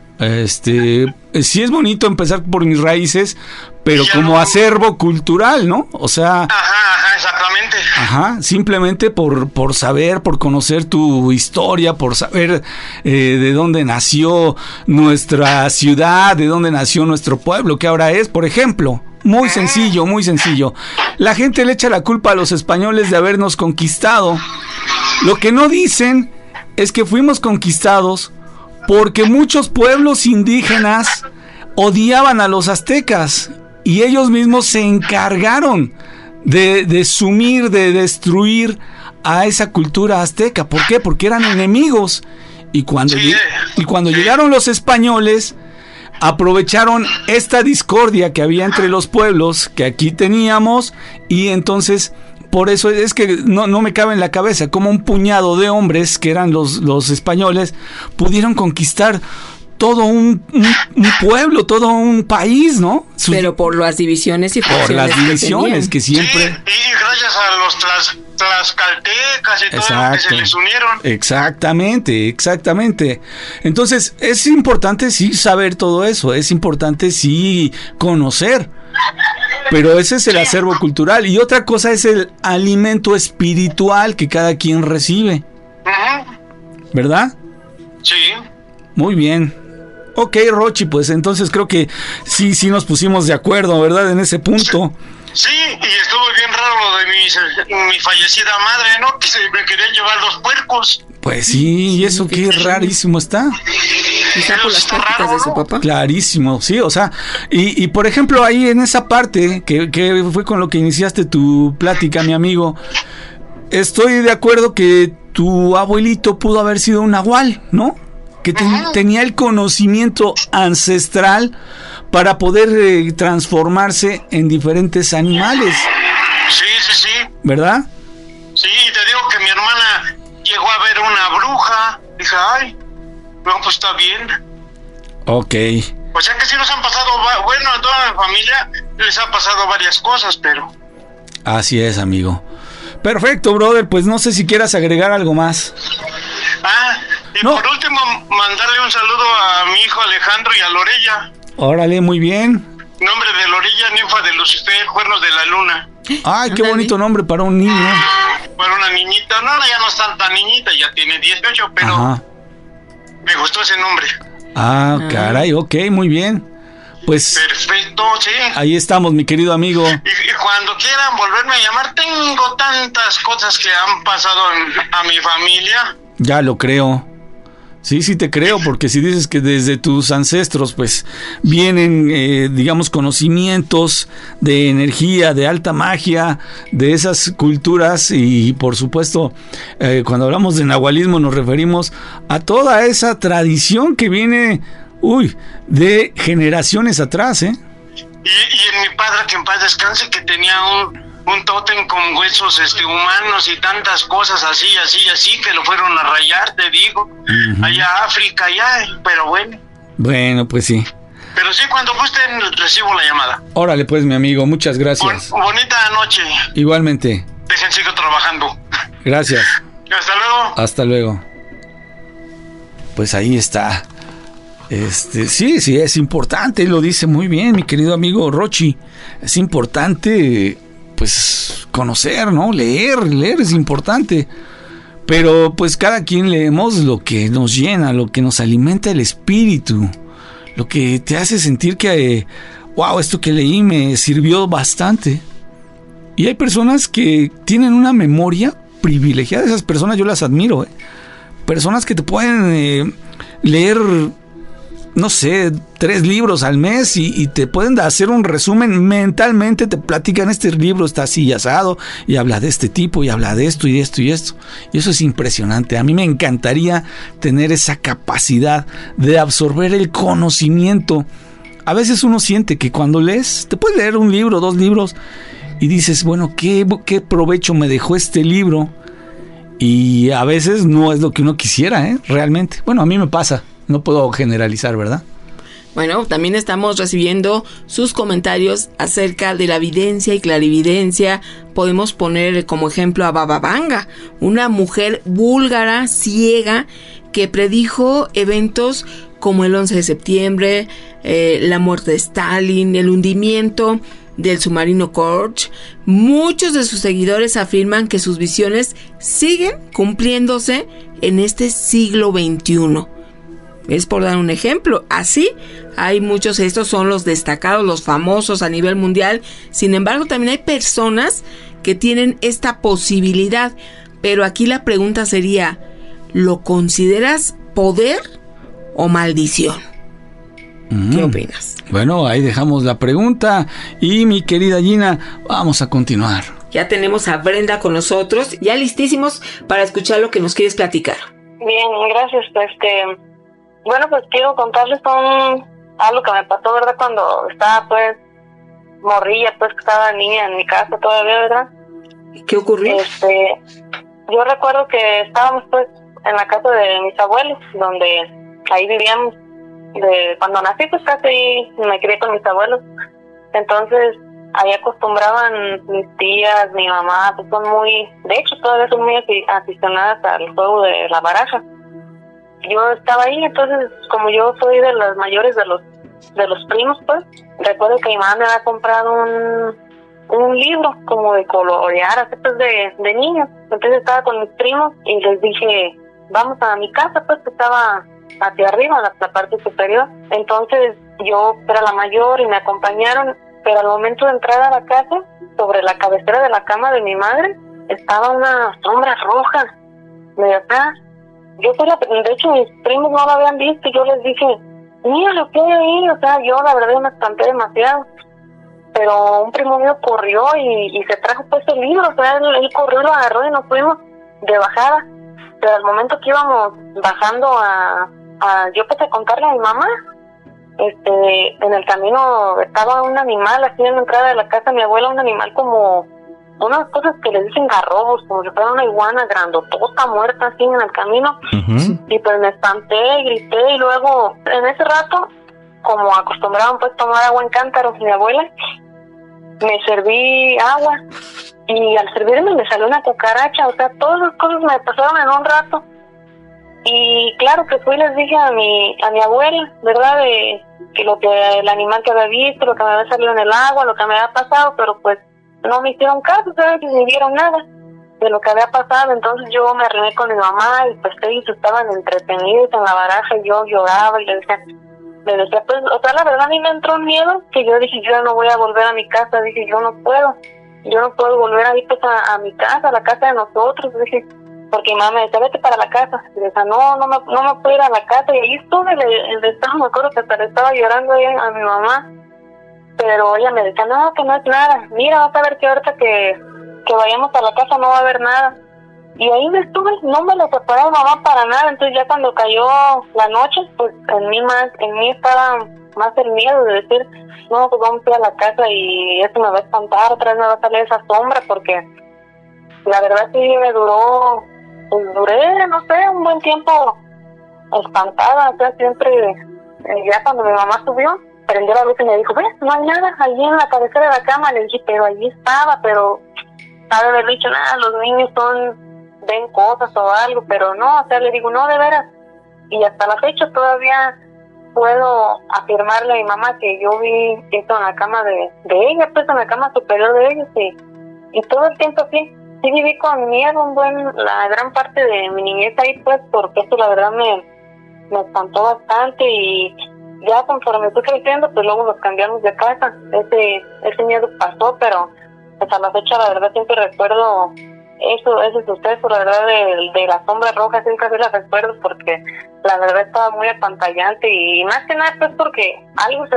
Sí es bonito empezar por mis raíces, pero como acervo cultural, ¿no? O sea... exactamente. Simplemente por saber, por conocer tu historia, por saber de dónde nació nuestra ciudad, de dónde nació nuestro pueblo, que ahora es, por ejemplo... Muy sencillo, muy sencillo. La gente le echa la culpa a los españoles de habernos conquistado. Lo que no dicen es que fuimos conquistados porque muchos pueblos indígenas odiaban a los aztecas y ellos mismos se encargaron de sumir, de destruir a esa cultura azteca. ¿Por qué? Porque eran enemigos. Y cuando llegaron los españoles, aprovecharon esta discordia que había entre los pueblos que aquí teníamos, y entonces por eso es que no me cabe en la cabeza cómo un puñado de hombres que eran los españoles pudieron conquistar todo un pueblo, todo un país, ¿no? Pero por las divisiones y por las divisiones que siempre... y gracias a los tlaxcaltecas y todo lo que se les unieron. Exactamente. Entonces, es importante sí saber todo eso, es importante sí conocer, pero ese es el acervo cultural. Y otra cosa es el alimento espiritual que cada quien recibe. ¿Verdad? Sí. Muy bien. Ok, Rochi, pues entonces creo que sí nos pusimos de acuerdo, ¿verdad? En ese punto. Sí, y estuvo bien raro lo de mi fallecida madre, ¿no? Que me querían llevar los puercos. Pues sí, y eso qué rarísimo está. Quizá por las prácticas de su papá. Clarísimo, sí, o sea, y por ejemplo ahí en esa parte, que fue con lo que iniciaste tu plática, mi amigo, estoy de acuerdo que tu abuelito pudo haber sido un nahual, ¿no? Que tenía el conocimiento ancestral para poder transformarse en diferentes animales. Sí. ¿Verdad? Sí, te digo que mi hermana llegó a ver una bruja. Dije, ay, no, pues está bien. Ok. O sea que sí nos han pasado, bueno, a toda mi familia les ha pasado varias cosas, pero Así es, amigo. Perfecto, brother, pues no sé si quieras agregar algo más. Por último, mandarle un saludo a mi hijo Alejandro y a Lorella. Órale, muy bien. Nombre de Lorella, ninfa de Lucifer, cuernos de la luna. Ay, qué bonito nombre para un niño. Para una niñita, no, ya no es tanta niñita, ya tiene 18, pero Ajá. Me gustó ese nombre. Caray, ok, muy bien. Pues perfecto, sí. Ahí estamos, mi querido amigo. Y cuando quieran volverme a llamar, tengo tantas cosas que han pasado a mi familia. Ya lo creo. Sí, te creo, porque si dices que desde tus ancestros, pues, vienen, digamos, conocimientos de energía, de alta magia, de esas culturas, y por supuesto, cuando hablamos de nahualismo nos referimos a toda esa tradición que viene, de generaciones atrás, ¿eh? Y en mi padre, que en paz descanse, que tenía un tótem con huesos humanos y tantas cosas así, que lo fueron a rayar, te digo, allá a África, pero bueno. Bueno, pues sí. Pero sí, cuando gusten, recibo la llamada. Órale, pues, mi amigo, muchas gracias. Bonita noche. Igualmente. Dejen, sigo trabajando. Gracias. Hasta luego. Hasta luego. Pues ahí está. Sí, es importante, lo dice muy bien mi querido amigo Rochi. Es importante, pues, conocer, ¿no? Leer es importante. Pero, pues, cada quien leemos lo que nos llena, lo que nos alimenta el espíritu, lo que te hace sentir que, esto que leí me sirvió bastante. Y hay personas que tienen una memoria privilegiada. Esas personas yo las admiro, Personas que te pueden leer, no sé, 3 libros al mes y te pueden hacer un resumen mentalmente, te platican este libro está así y asado, y habla de este tipo, y habla de esto y esto y esto. Y eso es impresionante. A mí me encantaría tener esa capacidad de absorber el conocimiento. A veces uno siente que cuando lees, te puedes leer 1 libro, 2 libros, y dices, bueno, ¿qué provecho me dejó este libro? Y a veces no es lo que uno quisiera, realmente. Bueno, a mí me pasa. No puedo generalizar, ¿verdad? Bueno, también estamos recibiendo sus comentarios acerca de la evidencia y clarividencia. Podemos poner como ejemplo a Baba Vanga, una mujer búlgara ciega que predijo eventos como el 11 de septiembre, la muerte de Stalin, el hundimiento del submarino Kursk. Muchos de sus seguidores afirman que sus visiones siguen cumpliéndose en este siglo XXI. Es por dar un ejemplo. Así, hay muchos, estos son los destacados, los famosos a nivel mundial. Sin embargo, también hay personas que tienen esta posibilidad. Pero aquí la pregunta sería, ¿lo consideras poder o maldición? ¿Qué opinas? Bueno, ahí dejamos la pregunta. Y mi querida Gina, vamos a continuar. Ya tenemos a Brenda con nosotros, ya listísimos para escuchar lo que nos quieres platicar. Bien, gracias. Bueno, pues quiero contarles algo que me pasó, ¿verdad? Cuando estaba, pues, morrilla, pues, que estaba niña en mi casa todavía, ¿verdad? ¿Qué ocurrió? Yo recuerdo que estábamos, pues, en la casa de mis abuelos, donde ahí vivíamos. Cuando nací, pues, casi me crié con mis abuelos. Entonces, ahí acostumbraban mis tías, mi mamá, pues, de hecho, todavía son muy aficionadas al juego de la baraja. Yo estaba ahí, entonces, como yo soy de las mayores de los primos, pues, recuerdo que mi mamá me había comprado un libro como de colorear, así pues de niños. Entonces estaba con mis primos y les dije, vamos a mi casa, pues, que estaba hacia arriba, la parte superior. Entonces yo era la mayor y me acompañaron, pero al momento de entrar a la casa, sobre la cabecera de la cama de mi madre, estaba una sombra roja, medio atrás. De hecho, mis primos no lo habían visto y yo les dije, mira lo que hay ahí, yo la verdad me espanté demasiado. Pero un primo mío corrió y se trajo pues el libro, él corrió, lo agarró y nos fuimos de bajada. Pero al momento que íbamos bajando yo empecé a contarle a mi mamá, en el camino estaba un animal así en la entrada de la casa de mi abuela, un animal como unas cosas que le dicen garrobos, como si fuera una iguana grandotota muerta así en el camino. Y pues me espanté, grité, y luego en ese rato, como acostumbraban pues tomar agua en cántaros mi abuela, me serví agua y al servirme me salió una cucaracha. O sea, todas las cosas me pasaron en un rato. Y claro que fui y les dije a mi abuela, ¿verdad? De que el animal que había visto, lo que me había salido en el agua, lo que me había pasado, pero pues no me hicieron caso, ¿sabes? Ni vieron nada de lo que había pasado. Entonces yo me arrimé con mi mamá y pues ellos estaban entretenidos en la baraja y yo lloraba y le decía pues, o sea, la verdad a mí me entró un miedo que yo dije, yo no voy a volver a mi casa. Dije, yo no puedo volver ahí pues a mi casa, a la casa de nosotros. Dije, porque mi mamá me decía, vete para la casa. Y decía, no me puedo ir a la casa. Y ahí estuve, me acuerdo que hasta le estaba llorando a mi mamá. Pero ella me decía, no, que no es nada. Mira, vas a ver que ahorita que vayamos a la casa no va a haber nada. Y ahí me estuve, no me lo preparaba mamá para nada. Entonces ya cuando cayó la noche, pues en mí estaba más el miedo de decir, no, pues vamos a ir a la casa y eso me va a espantar, otra vez me va a salir esa sombra, porque la verdad sí me duré, no sé, un buen tiempo espantada. O sea, siempre, ya cuando mi mamá subió, prendió la luz y me dijo, ves, no hay nada allí en la cabecera de la cama. Le dije, pero allí estaba, pero sabe haber dicho, nada, los niños ven cosas o algo, pero no, o sea, le digo, no, de veras. Y hasta la fecha todavía puedo afirmarle a mi mamá que yo vi esto en la cama de ella, pues en la cama superior de ellos, y todo el tiempo sí viví con miedo la gran parte de mi niñez ahí, pues, porque eso la verdad me espantó bastante. Y ya conforme fui creciendo, pues luego nos cambiamos de casa. Ese miedo pasó, pero hasta la fecha la verdad siempre recuerdo ese suceso, la verdad, de la sombra roja. Siempre la recuerdo porque la verdad estaba muy apantallante, y más que nada pues porque algo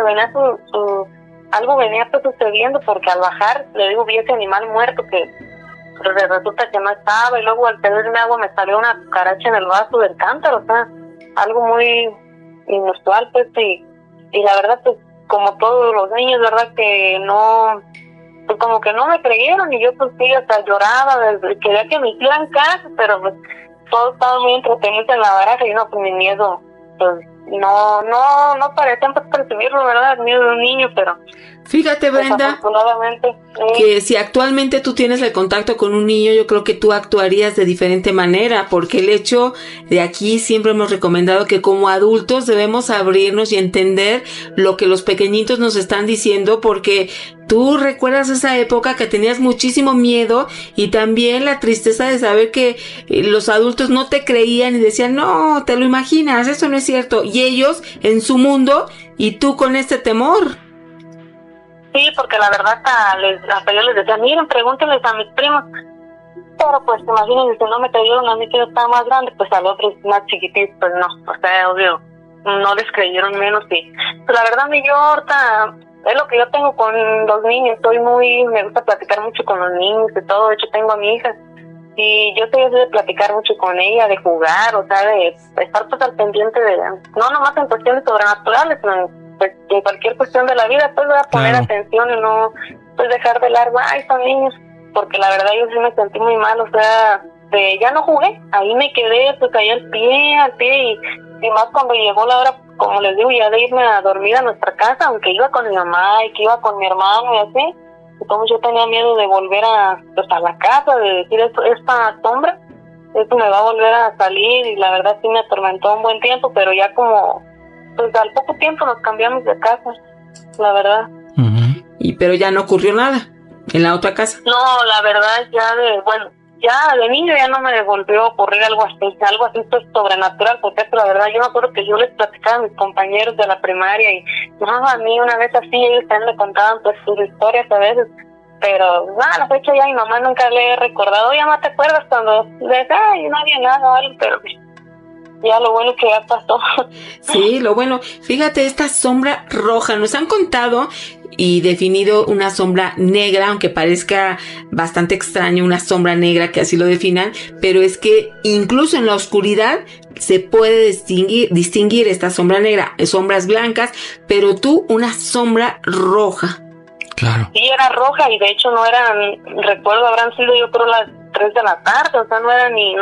venía pues sucediendo, porque al bajar, le digo, vi ese animal muerto que resulta que no estaba, y luego al servirme agua me salió una cucaracha en el vaso del cántaro. O sea, algo muy inusual, pues, y la verdad, pues, como todos los niños, verdad, que no, pues como que no me creyeron, y yo pues sí, hasta lloraba, quería que me hicieran caso, pero pues todos estaban muy entretenidos en la baraja, y no, pues mi miedo, pues no parecían pues percibirlo, ¿verdad? El miedo de un niño, pero fíjate, Brenda, que si actualmente tú tienes el contacto con un niño, yo creo que tú actuarías de diferente manera, porque el hecho de aquí siempre hemos recomendado que como adultos debemos abrirnos y entender lo que los pequeñitos nos están diciendo, porque tú recuerdas esa época que tenías muchísimo miedo, y también la tristeza de saber que los adultos no te creían y decían, no, te lo imaginas, eso no es cierto, y ellos en su mundo y tú con este temor. Sí, porque la verdad hasta yo les decía, miren, pregúntenles a mis primos. Pero pues imagínense, no me creyeron a mí que yo estaba más grande, pues al otro más chiquitito, pues no, o sea, obvio, no les creyeron menos. Y pues la verdad, yo ahorita, es lo que yo tengo con los niños, me gusta platicar mucho con los niños y todo. De hecho tengo a mi hija, y yo soy de platicar mucho con ella, de jugar, o sea, de estar pues al pendiente de, no nomás en cuestiones sobrenaturales, sino pues en cualquier cuestión de la vida, pues voy a poner atención y no pues dejar de largo, son niños, porque la verdad yo sí me sentí muy mal. O sea, ya no jugué, ahí me quedé pues ahí al pie, y más cuando llegó la hora, como les digo, ya de irme a dormir a nuestra casa, aunque iba con mi mamá y que iba con mi hermano y así, entonces yo tenía miedo de volver a la casa, de decir, esta sombra, esto me va a volver a salir, y la verdad sí me atormentó un buen tiempo, pero ya como pues al poco tiempo nos cambiamos de casa, la verdad. Pero ya no ocurrió nada en la otra casa. No, la verdad ya de niño ya no me volvió a ocurrir algo así pues sobrenatural, porque la verdad yo me acuerdo que yo les platicaba a mis compañeros de la primaria, y a mí una vez así ellos también me contaban pues sus historias a veces, pero a la fecha ya mi mamá nunca le he recordado. Ya no te acuerdas cuando le decía, no había nada o algo, pero ya lo bueno que ya pasó. Sí, lo bueno. Fíjate, esta sombra roja, nos han contado y definido una sombra negra, aunque parezca bastante extraño una sombra negra que así lo definan, pero es que incluso en la oscuridad se puede distinguir esta sombra negra, sombras blancas, pero tú una sombra roja. Claro. Sí, era roja, y de hecho no recuerdo, habrán sido yo creo las 3 de la tarde, o sea, no era ni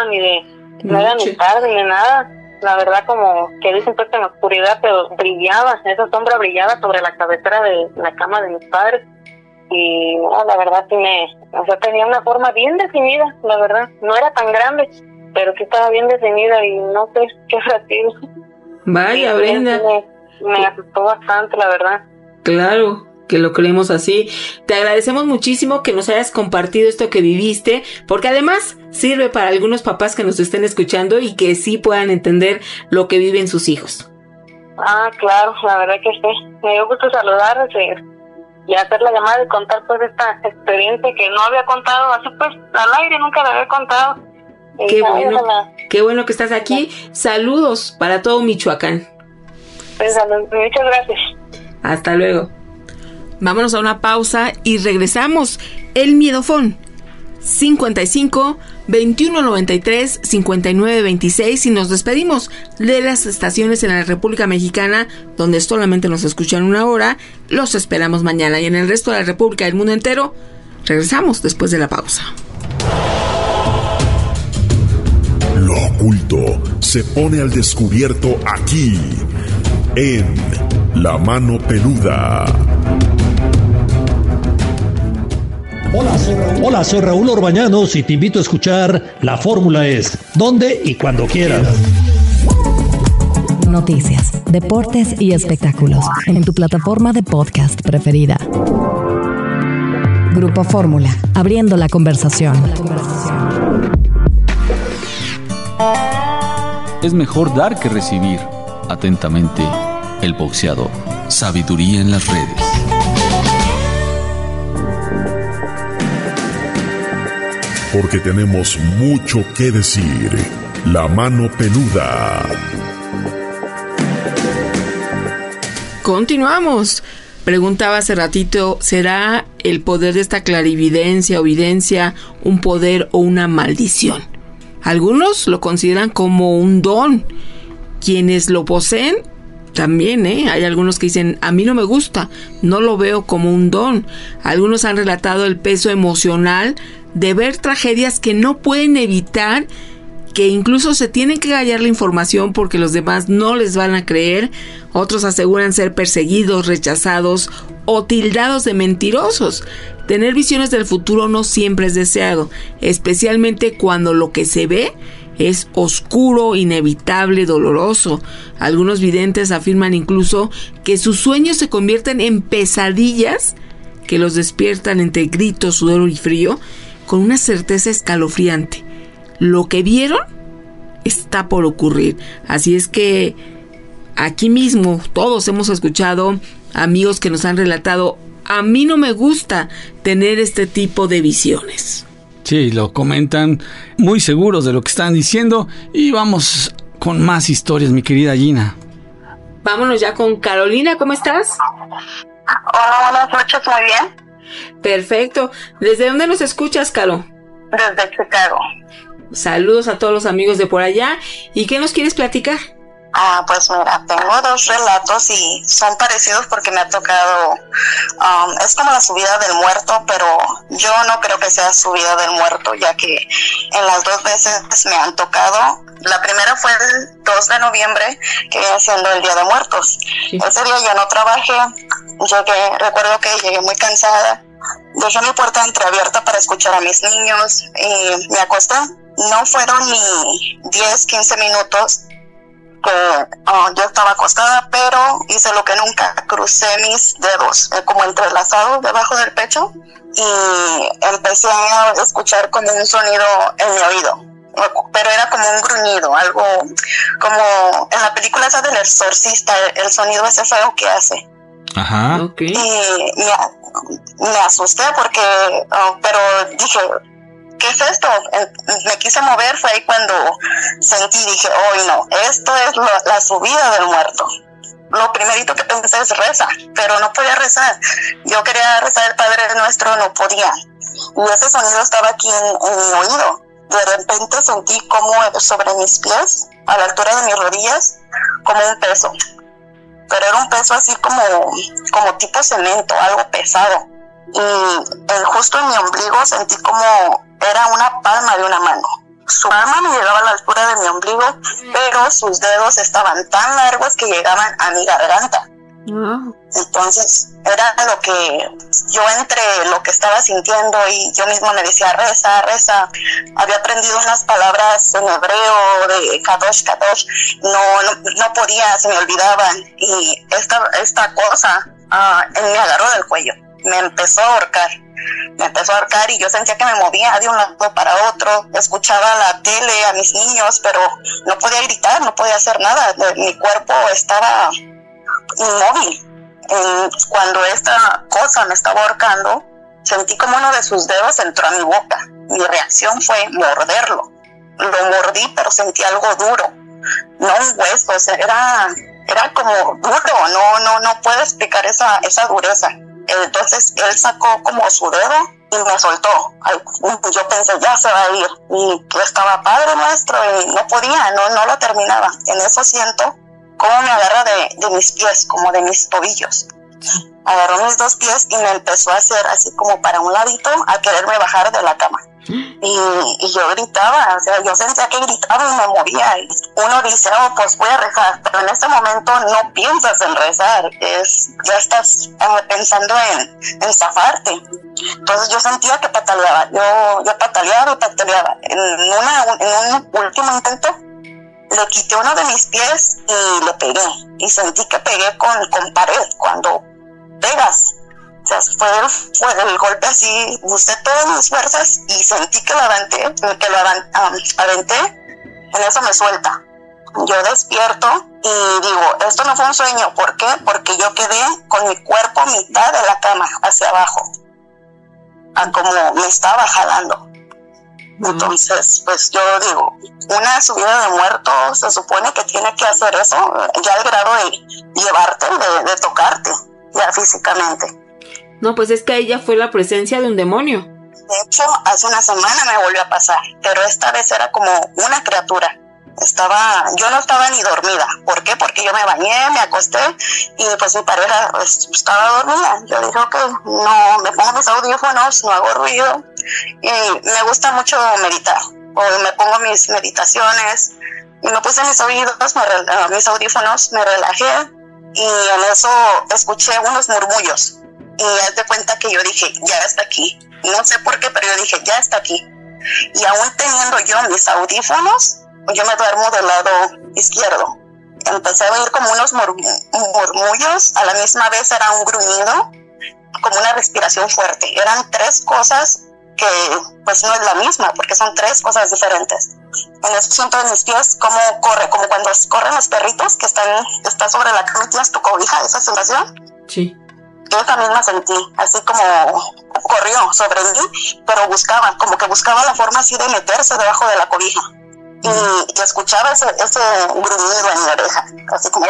tarde ni nada. La verdad, como que dicen pues en la oscuridad, pero esa sombra brillaba sobre la cabecera de la cama de mis padres. y la verdad sí tenía una forma bien definida, la verdad. No era tan grande, pero sí estaba bien definida y no sé qué habrá sido. Vaya, Brenda. Me asustó bastante, la verdad. Claro, que lo creemos así. Te agradecemos muchísimo que nos hayas compartido esto que viviste, porque además sirve para algunos papás que nos estén escuchando y que sí puedan entender lo que viven sus hijos. Claro, la verdad que sí. Me dio gusto saludarles y hacer la llamada y contar pues esta experiencia que no había contado, así pues al aire, nunca la había contado. Qué bueno que estás aquí. Saludos para todo Michoacán. Pues, muchas gracias. Hasta luego. Vámonos a una pausa y regresamos. El Miedofón 55 21 93 59 26 y nos despedimos de las estaciones en la República Mexicana donde solamente nos escuchan una hora. Los esperamos mañana y en el resto de la República y el mundo entero. Regresamos después de la pausa. Lo oculto se pone al descubierto aquí en La Mano Peluda. Hola, soy Raúl Orbañanos y te invito a escuchar La Fórmula Es, donde y cuando quieras. Noticias, deportes y espectáculos en tu plataforma de podcast preferida. Grupo Fórmula, abriendo la conversación. Es mejor dar que recibir. Atentamente, el boxeador. Sabiduría en las redes. Porque tenemos mucho que decir. La Mano Peluda. Continuamos. Preguntaba hace ratito, ¿será el poder de esta clarividencia o videncia un poder o una maldición? Algunos lo consideran como un don. Quienes lo poseen, también, hay algunos que dicen, a mí no me gusta, no lo veo como un don. Algunos han relatado el peso emocional de ver tragedias que no pueden evitar, que incluso se tienen que callar la información porque los demás no les van a creer. Otros aseguran ser perseguidos, rechazados o tildados de mentirosos. Tener visiones del futuro no siempre es deseado, especialmente cuando lo que se ve es oscuro, inevitable, doloroso. Algunos videntes afirman incluso que sus sueños se convierten en pesadillas que los despiertan entre gritos, sudor y frío, con una certeza escalofriante. Lo que vieron está por ocurrir. Así es que aquí mismo todos hemos escuchado amigos que nos han relatado, a mí no me gusta tener este tipo de visiones. Sí, lo comentan muy seguros de lo que están diciendo y vamos con más historias, mi querida Gina. Vámonos ya con Carolina, ¿cómo estás? Hola, buenas noches, muy bien. Perfecto. ¿Desde dónde nos escuchas, Caro? Desde Chicago. Saludos a todos los amigos de por allá. ¿Y qué nos quieres platicar? Pues mira, tengo dos relatos y son parecidos porque me ha tocado, es como la subida del muerto, pero yo no creo que sea subida del muerto, ya que en las dos veces me han tocado. La primera fue el 2 de noviembre, que viene siendo el Día de Muertos. Sí. Ese día yo no trabajé, recuerdo que llegué muy cansada, dejé mi puerta entreabierta para escuchar a mis niños y me acosté. No fueron ni 10, 15 minutos que yo estaba acostada, pero hice lo que nunca, crucé mis dedos como entrelazados debajo del pecho y empecé a escuchar como un sonido en mi oído, pero era como un gruñido, algo como en la película esa del exorcista, el sonido ese feo que hace. Ajá. Okay. Y me asusté porque, pero dije, ¿qué es esto? Me quise mover, fue ahí cuando dije, no, esto es la subida del muerto. Lo primerito que pensé es reza, pero no podía rezar. Yo quería rezar el Padre Nuestro, no podía. Y ese sonido estaba aquí en mi oído. De repente sentí como sobre mis pies, a la altura de mis rodillas, como un peso. Pero era un peso así como tipo cemento, algo pesado. Y justo en mi ombligo sentí como era una palma de una mano. Su palma me llegaba a la altura de mi ombligo, pero sus dedos estaban tan largos que llegaban a mi garganta. Entonces era lo que yo, entre lo que estaba sintiendo, y yo misma me decía, reza, reza. Había aprendido unas palabras en hebreo de Kadosh, Kadosh. No podía, se me olvidaban. Y esta cosa me agarró del cuello, me empezó a ahorcar. Y yo sentía que me movía de un lado para otro. Escuchaba la tele, a mis niños, pero no podía gritar, no podía hacer nada. Mi cuerpo estaba inmóvil. Cuando esta cosa me estaba ahorcando, sentí como uno de sus dedos entró a mi boca. Mi reacción fue morderlo. Lo mordí, pero sentí algo duro, no un hueso, o sea, era como duro. No puedo explicar esa dureza. Entonces él sacó como su dedo y me soltó. Yo pensé, ya se va a ir. Y estaba Padre Nuestro y no podía, no lo terminaba. En eso siento cómo me agarra de mis pies, como de mis tobillos. Agarró mis dos pies y me empezó a hacer así como para un ladito, a quererme bajar de la cama. Y yo gritaba, o sea, yo sentía que gritaba y me movía. Y uno dice, pues voy a rezar, pero en ese momento no piensas en rezar, ya estás pensando en zafarte. Entonces yo sentía que pataleaba, yo pataleaba. En un último intento le quité uno de mis pies y le pegué, y sentí que pegué con pared. Cuando pegas, o sea, fue el golpe así, usé todas mis fuerzas y sentí que lo aventé. En eso me suelta. Yo despierto y digo, esto no fue un sueño. ¿Por qué? Porque yo quedé con mi cuerpo mitad de la cama hacia abajo, como me estaba jalando. Entonces, pues yo digo, una subida de muertos se supone que tiene que hacer eso, ya al grado de llevarte, de tocarte ya físicamente. No, pues es que ahí ya fue la presencia de un demonio. De hecho, hace una semana me volvió a pasar, pero esta vez era como una criatura. Yo no estaba ni dormida. ¿Por qué? Porque yo me bañé, me acosté y pues mi pareja estaba dormida. Yo dije, ok, no, me pongo mis audífonos, no hago ruido. Y me gusta mucho meditar, o me pongo mis meditaciones y me puse mis audífonos, me relajé y en eso escuché unos murmullos. Y haz de cuenta que yo dije, ya está aquí. No sé por qué, pero yo dije, ya está aquí. Y aún teniendo yo mis audífonos, yo me duermo del lado izquierdo. Empecé a oír como unos murmullos, a la misma vez era un gruñido, como una respiración fuerte. Eran tres cosas que pues no es la misma, porque son tres cosas diferentes. En eso siento en mis pies cómo corre, como cuando corren los perritos que estás sobre la cama y tienes tu cobija, esa sensación. Sí. Yo también la sentí, así como corrió sobre mí, pero buscaba la forma así de meterse debajo de la cobija. Y escuchaba ese gruñido en mi oreja, así como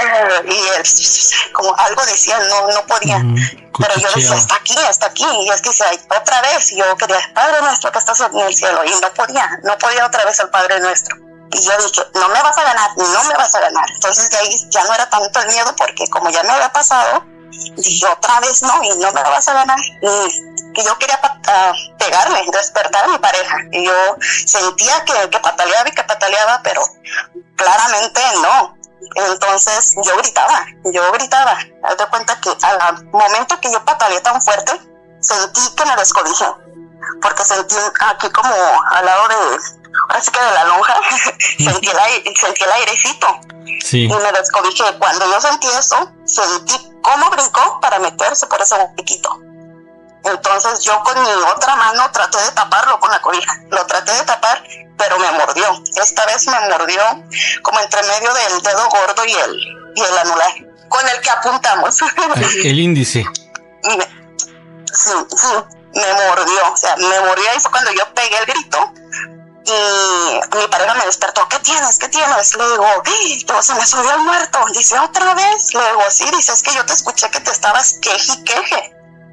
algo decía, no podía. Pero yo decía, está aquí, y es que decía, otra vez, y yo quería, Padre Nuestro que estás en el cielo, y no podía otra vez el Padre Nuestro. Y yo dije, no me vas a ganar. Entonces de ahí ya no era tanto el miedo, porque como ya me había pasado, dije, otra vez no, y no me vas a ganar. Y yo quería pegarme, despertar a mi pareja. Y yo sentía que pataleaba, pero claramente no. Entonces yo gritaba. Haz de cuenta que al momento que yo pataleé tan fuerte, sentí que me descobijé. Porque sentí aquí como al lado ahora sí que de la lonja, sentí el airecito. Sí. Y me descobijé. Cuando yo sentí eso, sentí cómo brincó para meterse por ese huequito. Entonces yo con mi otra mano traté de taparlo con la cobija. Lo traté de tapar, pero me mordió. Esta vez me mordió como entre medio del dedo gordo y el anular, con el que apuntamos. El índice. Sí, me mordió. O sea, me mordió y fue cuando yo pegué el grito. Y mi pareja me despertó, ¿qué tienes? Le digo, se me subió el muerto. Dice, ¿otra vez? Le digo, sí. Dice, es que yo te escuché que te estabas queje.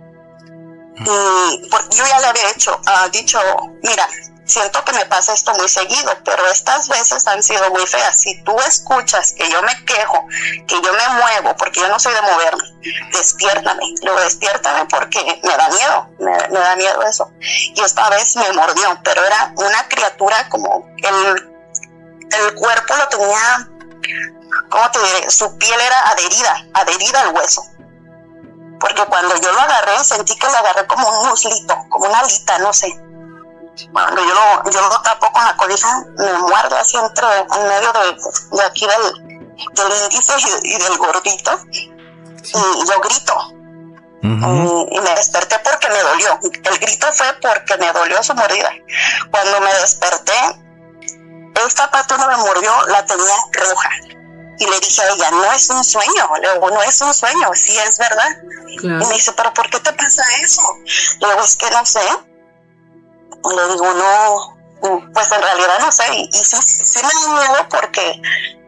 Y porque yo ya le había dicho, mira, siento que me pasa esto muy seguido, pero estas veces han sido muy feas. Si tú escuchas que yo me quejo, que yo me muevo, porque yo no soy de moverme, despiértame. Luego despiértame porque me da miedo, me da miedo eso. Y esta vez me mordió, pero era una criatura como el cuerpo lo tenía, ¿cómo te diré? Su piel era adherida al hueso. porque cuando yo lo agarré, sentí que lo agarré como un muslito, como una alita, no sé. Cuando yo lo tapo con la cobija, me muerde así en medio de aquí del índice y del gordito, y yo grito. Y me desperté porque me dolió. El grito fue porque me dolió su mordida. Cuando me desperté, esta pata no me mordió, la tenía roja. Y le dije a ella, no es un sueño. Le digo, no es un sueño, sí es verdad. Claro. Y me dice, ¿pero por qué te pasa eso? Le digo, es que no sé. Y le digo, no, pues en realidad no sé. Y sí me da miedo porque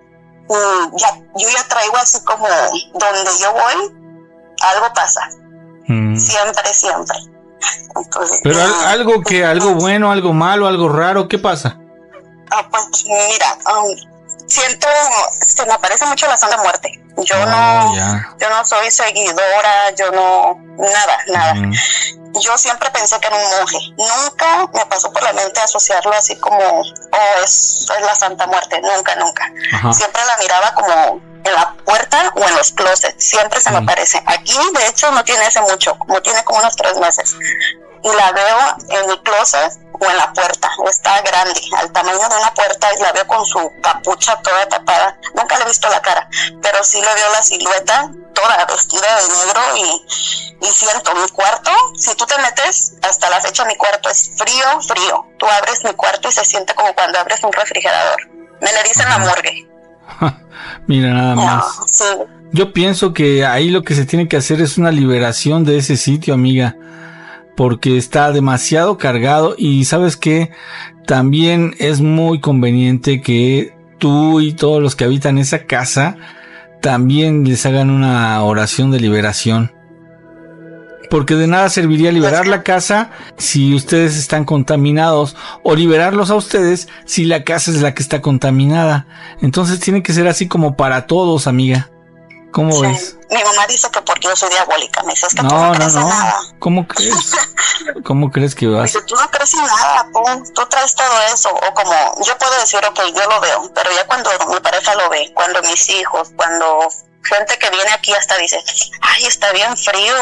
yo ya traigo así como donde yo voy, algo pasa. Siempre. Entonces, pero algo bueno, algo malo, algo raro, ¿qué pasa? Pues mira, siento, se me aparece mucho la Santa Muerte. Yo no soy seguidora, yo no, nada. Yo siempre pensé que era un monje. Nunca me pasó por la mente asociarlo así como, es la Santa Muerte. Nunca. Ajá. Siempre la miraba como en la puerta o en los closets. Siempre se me aparece. Aquí, de hecho, no tiene hace mucho, como tiene como unos 3 meses. Y la veo en mi closet o en la puerta. Está grande, al tamaño de una puerta, y la veo con su capucha toda tapada. Nunca le he visto la cara, pero sí le veo la silueta toda vestida de negro y siento mi cuarto. Si tú te metes, hasta la fecha mi cuarto es frío. Tú abres mi cuarto y se siente como cuando abres un refrigerador. Me le dicen la morgue. Mira, nada más. Sí. Yo pienso que ahí lo que se tiene que hacer es una liberación de ese sitio, amiga, porque está demasiado cargado. Y ¿sabes qué? También es muy conveniente que tú y todos los que habitan esa casa también les hagan una oración de liberación, porque de nada serviría liberar la casa si ustedes están contaminados, o liberarlos a ustedes si la casa es la que está contaminada. Entonces tiene que ser así como para todos, amiga. ¿Cómo ves? Mi mamá dice que porque yo soy diabólica. Me dice, es que tú no crees en nada. ¿Cómo crees? ¿Cómo crees que vas? Dice, tú no crees en nada, tú traes todo eso. O como, yo puedo decir, ok, yo lo veo, pero ya cuando mi pareja lo ve, cuando mis hijos, cuando gente que viene aquí hasta dice, ay, está bien frío.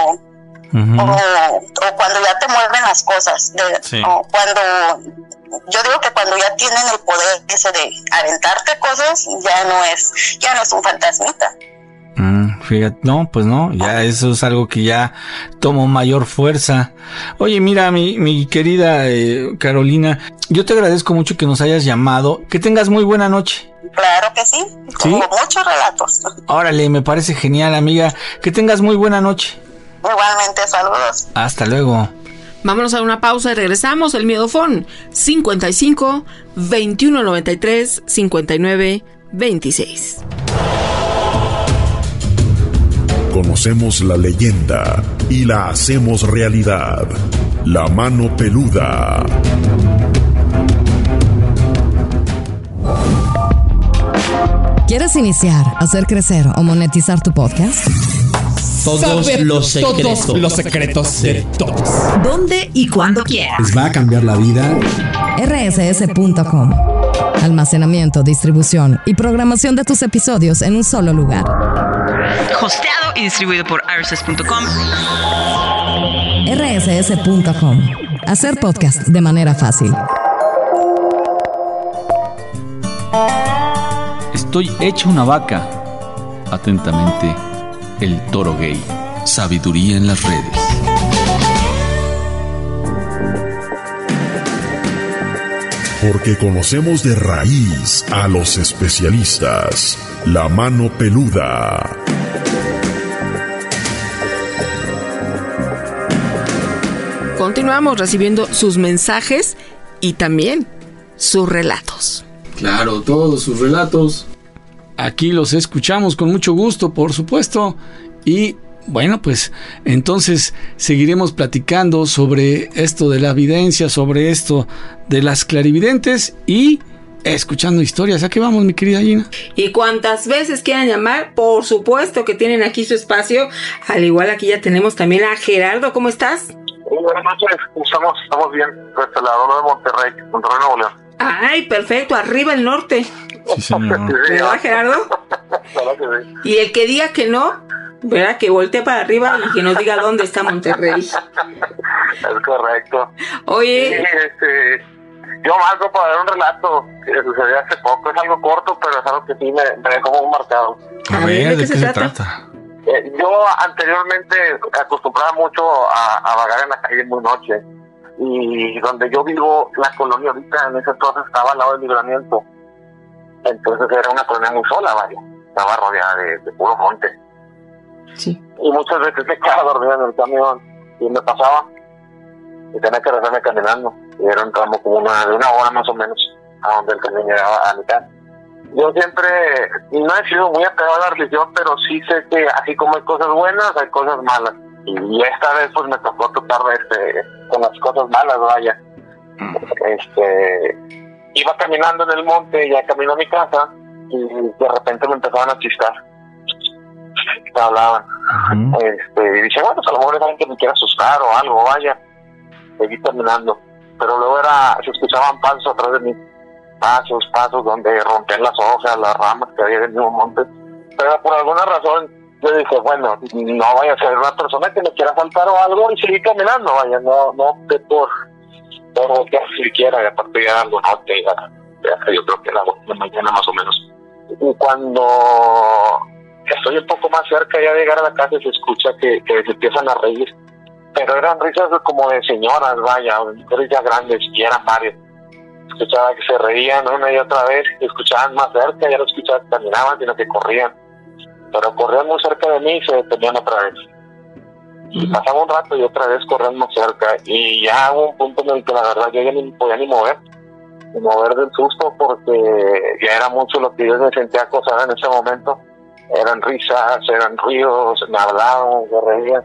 O cuando ya te mueven las cosas. O cuando, yo digo que cuando ya tienen el poder ese de aventarte cosas, ya no es un fantasmita. Fíjate, no, pues no, ya eso es algo que ya tomó mayor fuerza. Oye, mira, mi querida Carolina, yo te agradezco mucho que nos hayas llamado. Que tengas muy buena noche. Claro que sí, tengo muchos relatos. Órale, me parece genial, amiga. Que tengas muy buena noche. Igualmente, saludos. Hasta luego. Vámonos a una pausa y regresamos. El Miedofón 55 21 93 59 26. Conocemos la leyenda y la hacemos realidad. La mano peluda. ¿Quieres iniciar, hacer crecer o monetizar tu podcast? Todos los secretos de todos. ¿Dónde y cuándo quieras? Les va a cambiar la vida. rss.com. Almacenamiento, distribución y programación de tus episodios en un solo lugar. Hosteado y distribuido por rss.com. rss.com. Hacer podcast de manera fácil. Estoy hecha una vaca. Atentamente, el toro gay. Sabiduría en las redes. Porque conocemos de raíz a los especialistas. La mano peluda. Continuamos recibiendo sus mensajes y también sus relatos. Claro, todos sus relatos. Aquí los escuchamos con mucho gusto, por supuesto. Y bueno, pues entonces seguiremos platicando sobre esto de la evidencia, sobre esto de las clarividentes y escuchando historias. ¿A qué vamos, mi querida Gina? Y cuantas veces quieran llamar, por supuesto que tienen aquí su espacio. Al igual aquí ya tenemos también a Gerardo. ¿Cómo estás? Buenas noches, estamos bien. Desde la zona de Monterrey, Nuevo León. Ay, perfecto, arriba el norte. Sí, señor. ¿Verdad, Gerardo? Claro que sí. Y el que diga que no, ¿verdad? Que voltee para arriba y que nos diga dónde está Monterrey. Es correcto. Oye. Sí, yo marco para dar un relato que sucedió hace poco. Es algo corto, pero es algo que sí me dejó muy marcado. A ver, ¿de qué se trata? Yo anteriormente acostumbraba mucho a vagar en la calle muy noche. Y donde yo vivo, la colonia ahorita en ese entonces estaba al lado del Libramiento. Entonces era una colonia muy sola, vaya. Estaba rodeada de puro monte. Sí. Y muchas veces me quedaba dormido en el camión y me pasaba y tenía que regresarme caminando. Y era un tramo como de una hora más o menos a donde el camión llegaba a mi casa. Yo siempre no he sido muy apegado a la religión, pero sí sé que así como hay cosas buenas, hay cosas malas. Y esta vez pues me tocó tocar con las cosas malas, vaya. Iba caminando en el monte, ya camino a mi casa, y de repente me empezaban a chistar. Me hablaban. Y dije, bueno, pues a lo mejor es alguien que me quiere asustar o algo, vaya. Seguí caminando. Pero luego se escuchaban pasos atrás de mí. Pasos donde rompían las hojas, las ramas que había en el mismo monte. Pero por alguna razón yo dije, bueno, no vaya a ser una persona que me quiera asaltar o algo, y seguí caminando, vaya, no opté por voltear siquiera, y aparte ya algo noche, yo creo que era la mañana más o menos. Y cuando estoy un poco más cerca ya de llegar a la casa, se escucha que se empiezan a reír, pero eran risas como de señoras, vaya, risas grandes, y eran varias. Escuchaba que se reían una y otra vez, escuchaban más cerca, ya no escuchaban que caminaban, sino que corrían. Pero corrían muy cerca de mí y se detenían otra vez. Y pasaba un rato y otra vez corrían más cerca. Y ya hubo un punto en el que la verdad yo ya ni podía ni mover del susto, porque ya era mucho lo que yo me sentía acosada en ese momento. Eran risas, eran ruidos, me hablaban, se reían.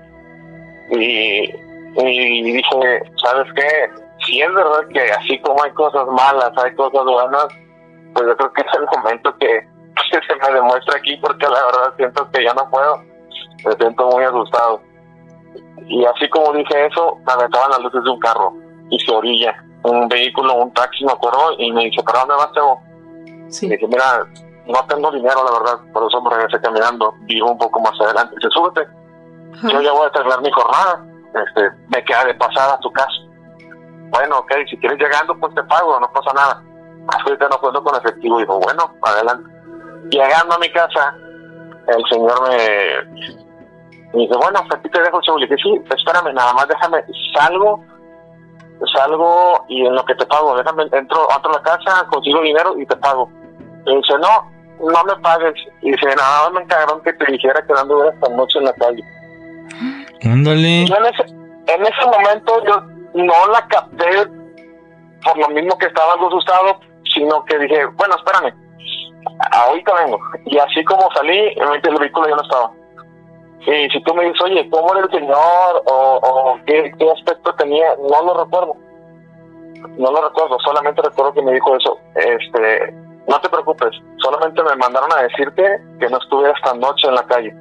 Y dije, ¿sabes qué? Si es verdad que así como hay cosas malas, hay cosas buenas, pues yo creo que es el momento que se me demuestra aquí, porque la verdad siento que ya no puedo, me siento muy asustado. Y así como dije eso, me aventaban las luces de un carro y se orilla un vehículo, un taxi, me acuerdo, y me dice, ¿para dónde vas, Teo? Sí. Y dije, mira, no tengo dinero, la verdad, por eso me regresé caminando, vivo un poco más adelante. Dice, súbete, yo ya voy a terminar mi jornada, me queda de pasada a tu casa. Bueno, ok, si quieres llegando, pues te pago, no pasa nada. Ahorita no cuento con efectivo. Digo, bueno, adelante. Llegando a mi casa, el señor me dice, bueno, aquí te dejo, chavo. Le dije, sí, espérame, nada más déjame, salgo y en lo que te pago, déjame, entro a la casa, consigo dinero y te pago. Y dice, no me pagues. Y dice, nada más me encargaron que te dijera que no anduviera esta noche en la calle. Ándale. En ese momento yo no la capté por lo mismo que estaba algo asustado, sino que dije, bueno, espérame, ahorita vengo. Y así como salí, el vehículo ya no estaba. Y si tú me dices, oye, ¿cómo era el señor? O qué aspecto tenía, no lo recuerdo, solamente recuerdo que me dijo eso, no te preocupes, solamente me mandaron a decirte que no estuviera esta noche en la calle.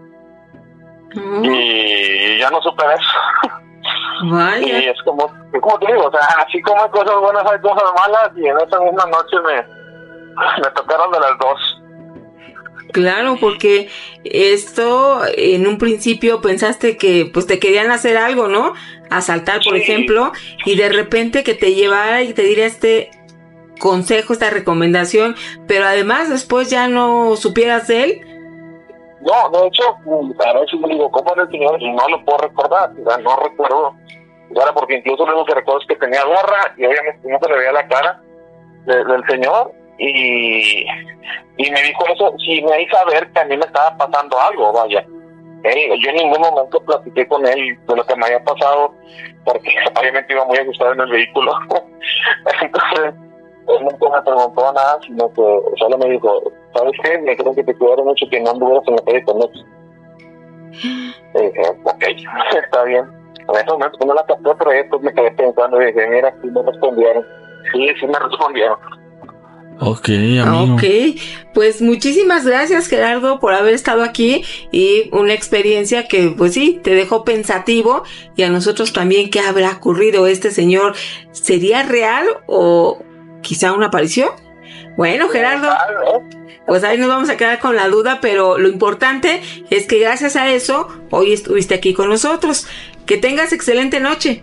Y ya no supe eso. Vaya. Y es como te digo, o sea, así como hay cosas buenas, hay cosas malas, y en esa misma noche me tocaron de las dos. Claro, porque esto en un principio pensaste que pues te querían hacer algo, ¿no? Asaltar, por ejemplo, y de repente que te llevara y te diera este consejo, esta recomendación, pero además después ya no supieras de él. No, de hecho, a veces me digo, ¿cómo era el señor? Y no lo puedo recordar, o sea, no recuerdo. Ahora, porque incluso lo único que recuerdo es que tenía gorra y obviamente no se le veía la cara del señor, y me dijo eso sin ahí saber que a mí me estaba pasando algo, vaya. Yo en ningún momento platiqué con él de lo que me había pasado, porque obviamente iba muy asustado en el vehículo. Entonces, él nunca me preguntó nada, sino que solo me dijo, ¿sabes qué? Me creo que te cuidaron mucho que no anduvieras en la calle con él. Y dije, ok, está bien. En ese momento no la capté, pero después me quedé pensando y dije, mira, sí me respondieron. Sí me respondieron. Ok, amigo. Ok, pues muchísimas gracias, Gerardo, por haber estado aquí, y una experiencia que pues sí, te dejó pensativo, y a nosotros también. ¿Qué habrá ocurrido? ¿Este señor sería real o quizá una aparición? Bueno, Gerardo, pues ahí nos vamos a quedar con la duda, pero lo importante es que gracias a eso hoy estuviste aquí con nosotros. Que tengas excelente noche.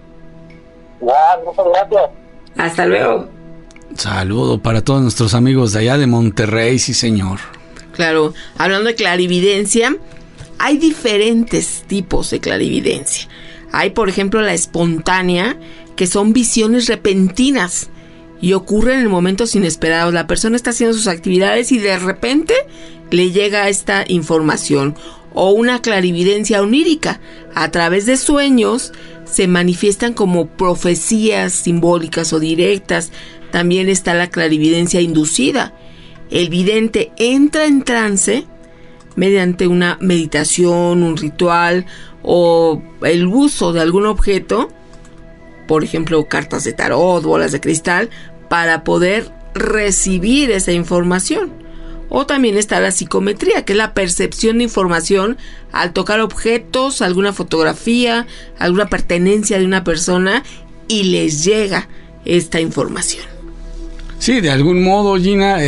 Ya, muchas gracias. Hasta luego. Saludo para todos nuestros amigos de allá de Monterrey, sí señor. Claro, hablando de clarividencia, hay diferentes tipos de clarividencia. Hay, por ejemplo, la espontánea, que son visiones repentinas y ocurren en momentos inesperados. La persona está haciendo sus actividades y de repente le llega esta información. O una clarividencia onírica. A través de sueños se manifiestan como profecías simbólicas o directas. También está la clarividencia inducida. El vidente entra en trance mediante una meditación, un ritual o el uso de algún objeto, por ejemplo, cartas de tarot, bolas de cristal, para poder recibir esa información. O también está la psicometría, que es la percepción de información al tocar objetos, alguna fotografía, alguna pertenencia de una persona y les llega esta información. Sí, de algún modo, Gina,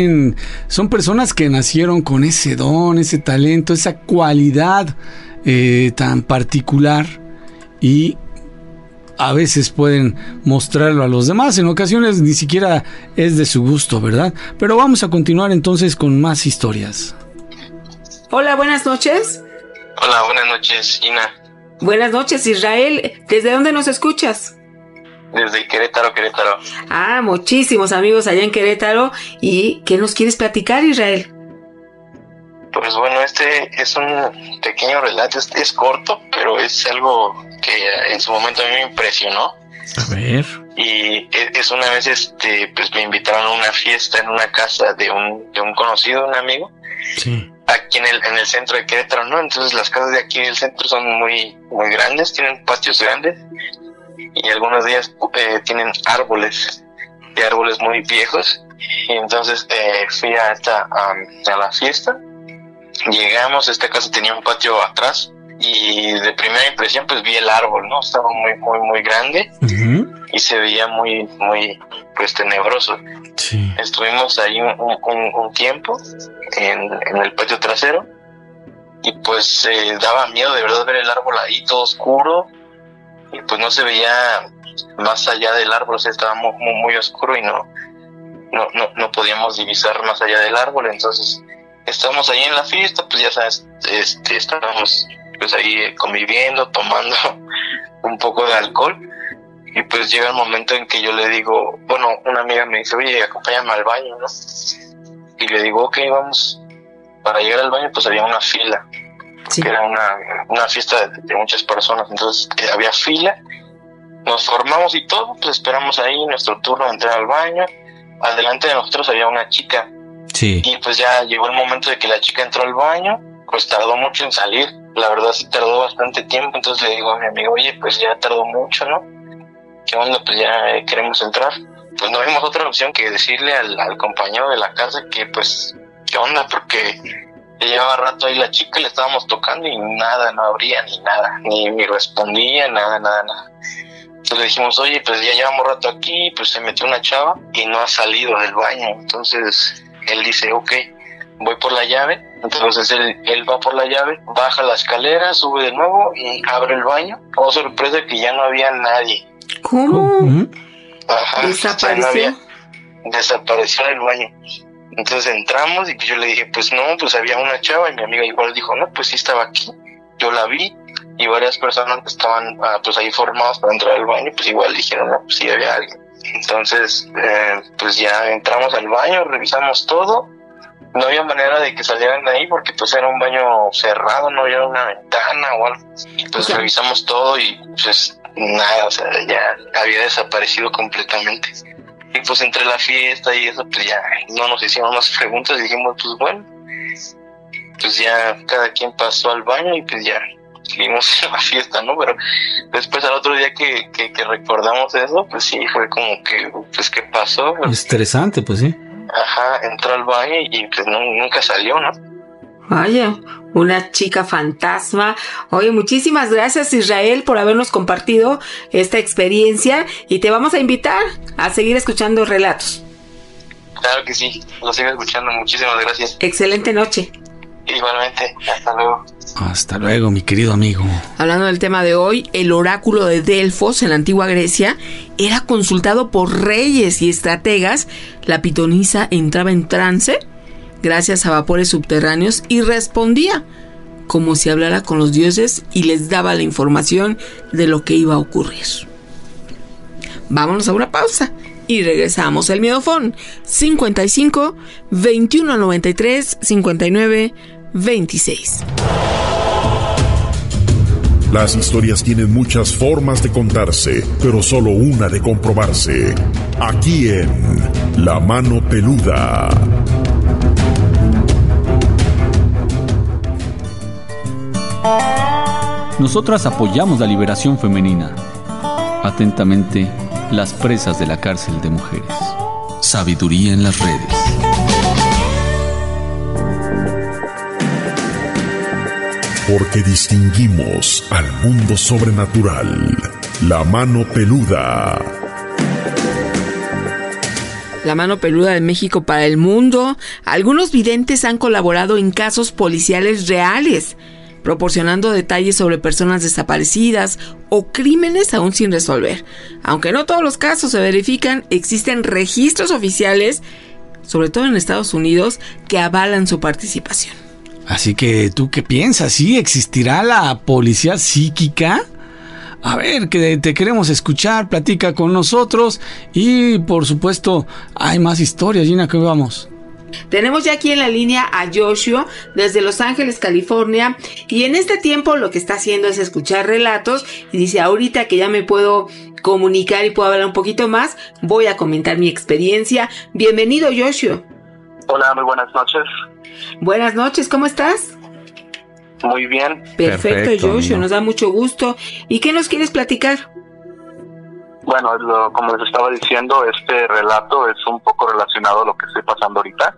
son personas que nacieron con ese don, ese talento, esa cualidad tan particular y a veces pueden mostrarlo a los demás, en ocasiones ni siquiera es de su gusto, ¿verdad? Pero vamos a continuar entonces con más historias. Hola, buenas noches. Hola, buenas noches, Gina. Buenas noches, Israel. ¿Desde dónde nos escuchas? Desde Querétaro. Ah, muchísimos amigos allá en Querétaro. ¿Y qué nos quieres platicar, Israel? Pues bueno, este es un pequeño relato, es corto, pero es algo que en su momento a mí me impresionó. A ver. Y es una vez, pues me invitaron a una fiesta en una casa de un conocido, un amigo. Sí. Aquí en el centro de Querétaro, ¿no? Entonces las casas de aquí del centro son muy, muy grandes, tienen patios grandes. Y algunos días tienen árboles muy viejos. Y entonces fui a la fiesta. Llegamos, esta casa tenía un patio atrás y de primera impresión pues vi el árbol, ¿no? Estaba muy grande. Uh-huh. Y se veía muy pues tenebroso. Sí. Estuvimos ahí un tiempo en el patio trasero y pues daba miedo de verdad ver el árbol ahí todo oscuro y pues no se veía más allá del árbol, o sea, estaba muy oscuro y no podíamos divisar más allá del árbol. Entonces estábamos ahí en la fiesta, pues ya sabes, estábamos pues ahí conviviendo, tomando un poco de alcohol. Y pues llega el momento en que yo le digo, bueno, una amiga me dice, oye, acompáñame al baño, ¿no? Y le digo, ok, vamos. Para llegar al baño, pues había una fila. Sí. Que era una fiesta de muchas personas. Entonces había fila. Nos formamos y todo, pues esperamos ahí nuestro turno de entrar al baño. Adelante de nosotros había una chica. Sí. Y pues ya llegó el momento de que la chica entró al baño. Pues tardó mucho en salir. La verdad sí tardó bastante tiempo. Entonces le digo a mi amigo, oye, pues ya tardó mucho, ¿no? ¿Qué onda? Pues ya queremos entrar. Pues no vimos otra opción que decirle al compañero de la casa que pues, ¿qué onda? Porque ya llevaba rato ahí la chica, le estábamos tocando y nada, no abría ni nada, ni respondía, nada. Entonces le dijimos, oye, pues ya llevamos rato aquí, pues se metió una chava y no ha salido del baño. Entonces él dice, ok, voy por la llave. Entonces él va por la llave, baja la escalera, sube de nuevo y abre el baño. Oh, sorpresa que ya no había nadie. ¿Cómo? Ajá, ¿Desapareció? Desapareció en el baño. Entonces entramos y pues yo le dije, pues no, pues había una chava y mi amiga igual dijo, no, pues sí estaba aquí. Yo la vi y varias personas que estaban pues ahí formadas para entrar al baño, pues igual dijeron, no, pues sí había alguien. Entonces, pues ya entramos al baño, revisamos todo. No había manera de que salieran de ahí porque pues era un baño cerrado, no había una ventana o algo. Pues revisamos todo y pues nada, o sea, ya había desaparecido completamente. Y pues entre la fiesta y eso, pues ya no nos hicimos más preguntas y dijimos, pues bueno, pues ya cada quien pasó al baño y pues ya seguimos en la fiesta, ¿no? Pero después al otro día que recordamos eso, pues sí, fue como que, pues ¿qué pasó? Estresante, pues sí. Ajá, entró al baño y pues nunca salió, ¿no? Vaya, una chica fantasma. Oye, muchísimas gracias, Israel, por habernos compartido esta experiencia y te vamos a invitar a seguir escuchando relatos. Claro que sí, lo sigo escuchando. Muchísimas gracias. Excelente noche. Igualmente, hasta luego. Hasta luego, mi querido amigo. Hablando del tema de hoy, el oráculo de Delfos en la antigua Grecia era consultado por reyes y estrategas. La pitonisa entraba en trance gracias a vapores subterráneos y respondía como si hablara con los dioses y les daba la información de lo que iba a ocurrir. Vámonos a una pausa y regresamos. El Miedofón 55 21 93 59 26. Las historias tienen muchas formas de contarse, pero solo una de comprobarse. Aquí en La Mano Peluda. Nosotras apoyamos la liberación femenina. Atentamente, las presas de la cárcel de mujeres. Sabiduría en las redes. Porque distinguimos al mundo sobrenatural. La Mano Peluda. La Mano Peluda de México para el mundo. Algunos videntes han colaborado en casos policiales reales, proporcionando detalles sobre personas desaparecidas o crímenes aún sin resolver. Aunque no todos los casos se verifican, existen registros oficiales, sobre todo en Estados Unidos, que avalan su participación. Así que, ¿tú qué piensas? ¿Sí existirá la policía psíquica? A ver, que te queremos escuchar, platica con nosotros y, por supuesto, hay más historias, Gina, que vamos. Tenemos ya aquí en la línea a Joshua desde Los Ángeles, California, y en este tiempo lo que está haciendo es escuchar relatos y dice, ahorita que ya me puedo comunicar y puedo hablar un poquito más, voy a comentar mi experiencia. Bienvenido, Joshua. Hola, muy buenas noches. Buenas noches, ¿cómo estás? Muy bien. Perfecto, Joshua, nos da mucho gusto. ¿Y qué nos quieres platicar? Bueno, como les estaba diciendo, este relato es un poco relacionado a lo que estoy pasando ahorita.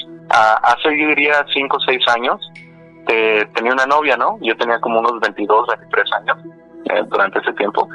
Hace, yo diría, 5 o 6 años, tenía una novia, ¿no? Yo tenía como unos 22, 23 años durante ese tiempo.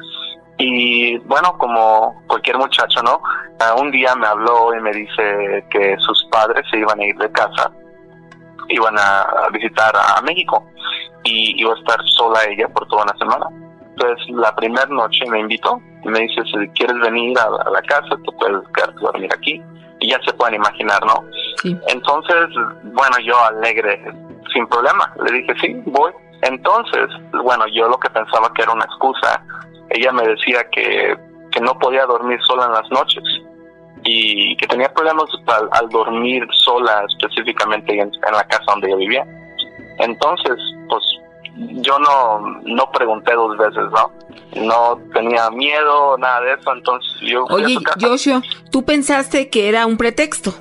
Y bueno, como cualquier muchacho, ¿no? Un día me habló y me dice que sus padres se iban a ir de casa, iban a visitar a México y iba a estar sola ella por toda una semana. Entonces, la primera noche me invitó y me dice, si quieres venir a la casa, tú puedes quedarte a dormir aquí. Y ya se pueden imaginar, ¿no? Sí. Entonces, bueno, yo alegre, sin problema, le dije, sí, voy. Entonces, bueno, yo lo que pensaba que era una excusa, ella me decía que no podía dormir sola en las noches y que tenía problemas al dormir sola, específicamente en la casa donde yo vivía. Entonces, pues, yo no pregunté 2 veces, ¿no? No tenía miedo, nada de eso, entonces yo fui a su casa. Joshua, ¿tú pensaste que era un pretexto?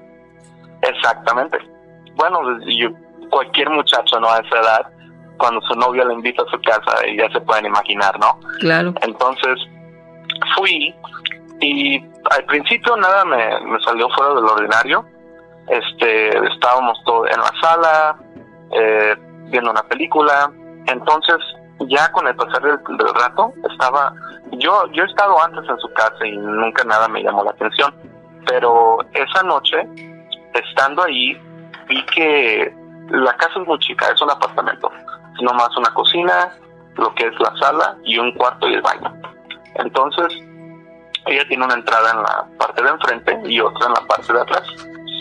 Exactamente. Bueno, cualquier muchacho, ¿no? A esa edad, cuando su novio le invita a su casa, ya se pueden imaginar, ¿no? Claro. Entonces, fui y al principio nada me salió fuera del ordinario. Estábamos todos en la sala, viendo una película. Entonces, ya con el pasar del rato, yo he estado antes en su casa y nunca nada me llamó la atención, pero esa noche, estando ahí, vi que la casa es muy chica, es un apartamento, es nomás una cocina, lo que es la sala y un cuarto y el baño. Entonces, ella tiene una entrada en la parte de enfrente y otra en la parte de atrás.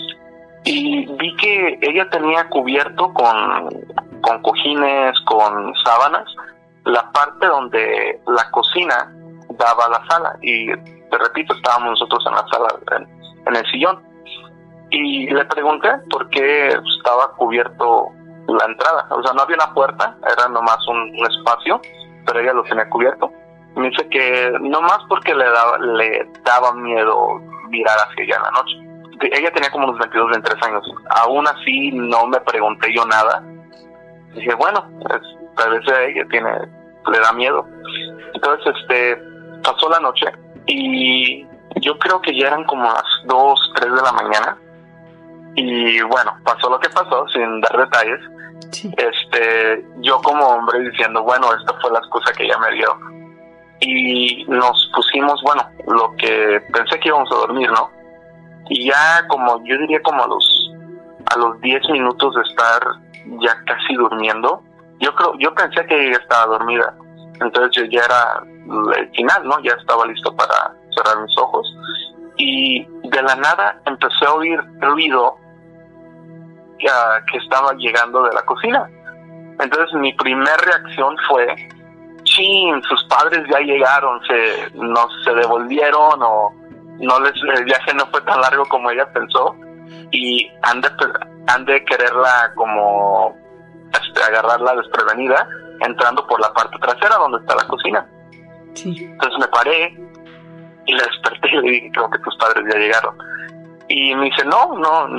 Y vi que ella tenía cubierto con cojines, con sábanas, la parte donde la cocina daba a la sala. Y te repito, estábamos nosotros en la sala, en el sillón. Y le pregunté por qué estaba cubierto la entrada. O sea, no había una puerta, era nomás un espacio, pero ella lo tenía cubierto. Me dice que nomás porque le daba miedo mirar hacia ella en la noche. Ella tenía como unos 22, 23 años. Aún así, no me pregunté yo nada. Dije, bueno, tal vez a ella le da miedo. Entonces, pasó la noche y yo creo que ya eran como las 2, 3 de la mañana. Y bueno, pasó lo que pasó, sin dar detalles. Sí. Yo como hombre diciendo, bueno, esta fue la excusa que ella me dio. Y nos pusimos, bueno, lo que pensé que íbamos a dormir, ¿no? Y ya yo diría como a los 10 minutos de estar ya casi durmiendo, yo pensé que ella estaba dormida. Entonces yo ya era el final, ¿no? Ya estaba listo para cerrar mis ojos. Y de la nada empecé a oír ruido que estaba llegando de la cocina. Entonces mi primera reacción fue, chin, sus padres ya llegaron, se devolvieron, o el viaje no fue tan largo como ella pensó, y han de quererla como agarrarla desprevenida, entrando por la parte trasera donde está la cocina. Sí. Entonces me paré y la desperté y le dije, creo que tus padres ya llegaron. Y me dice, no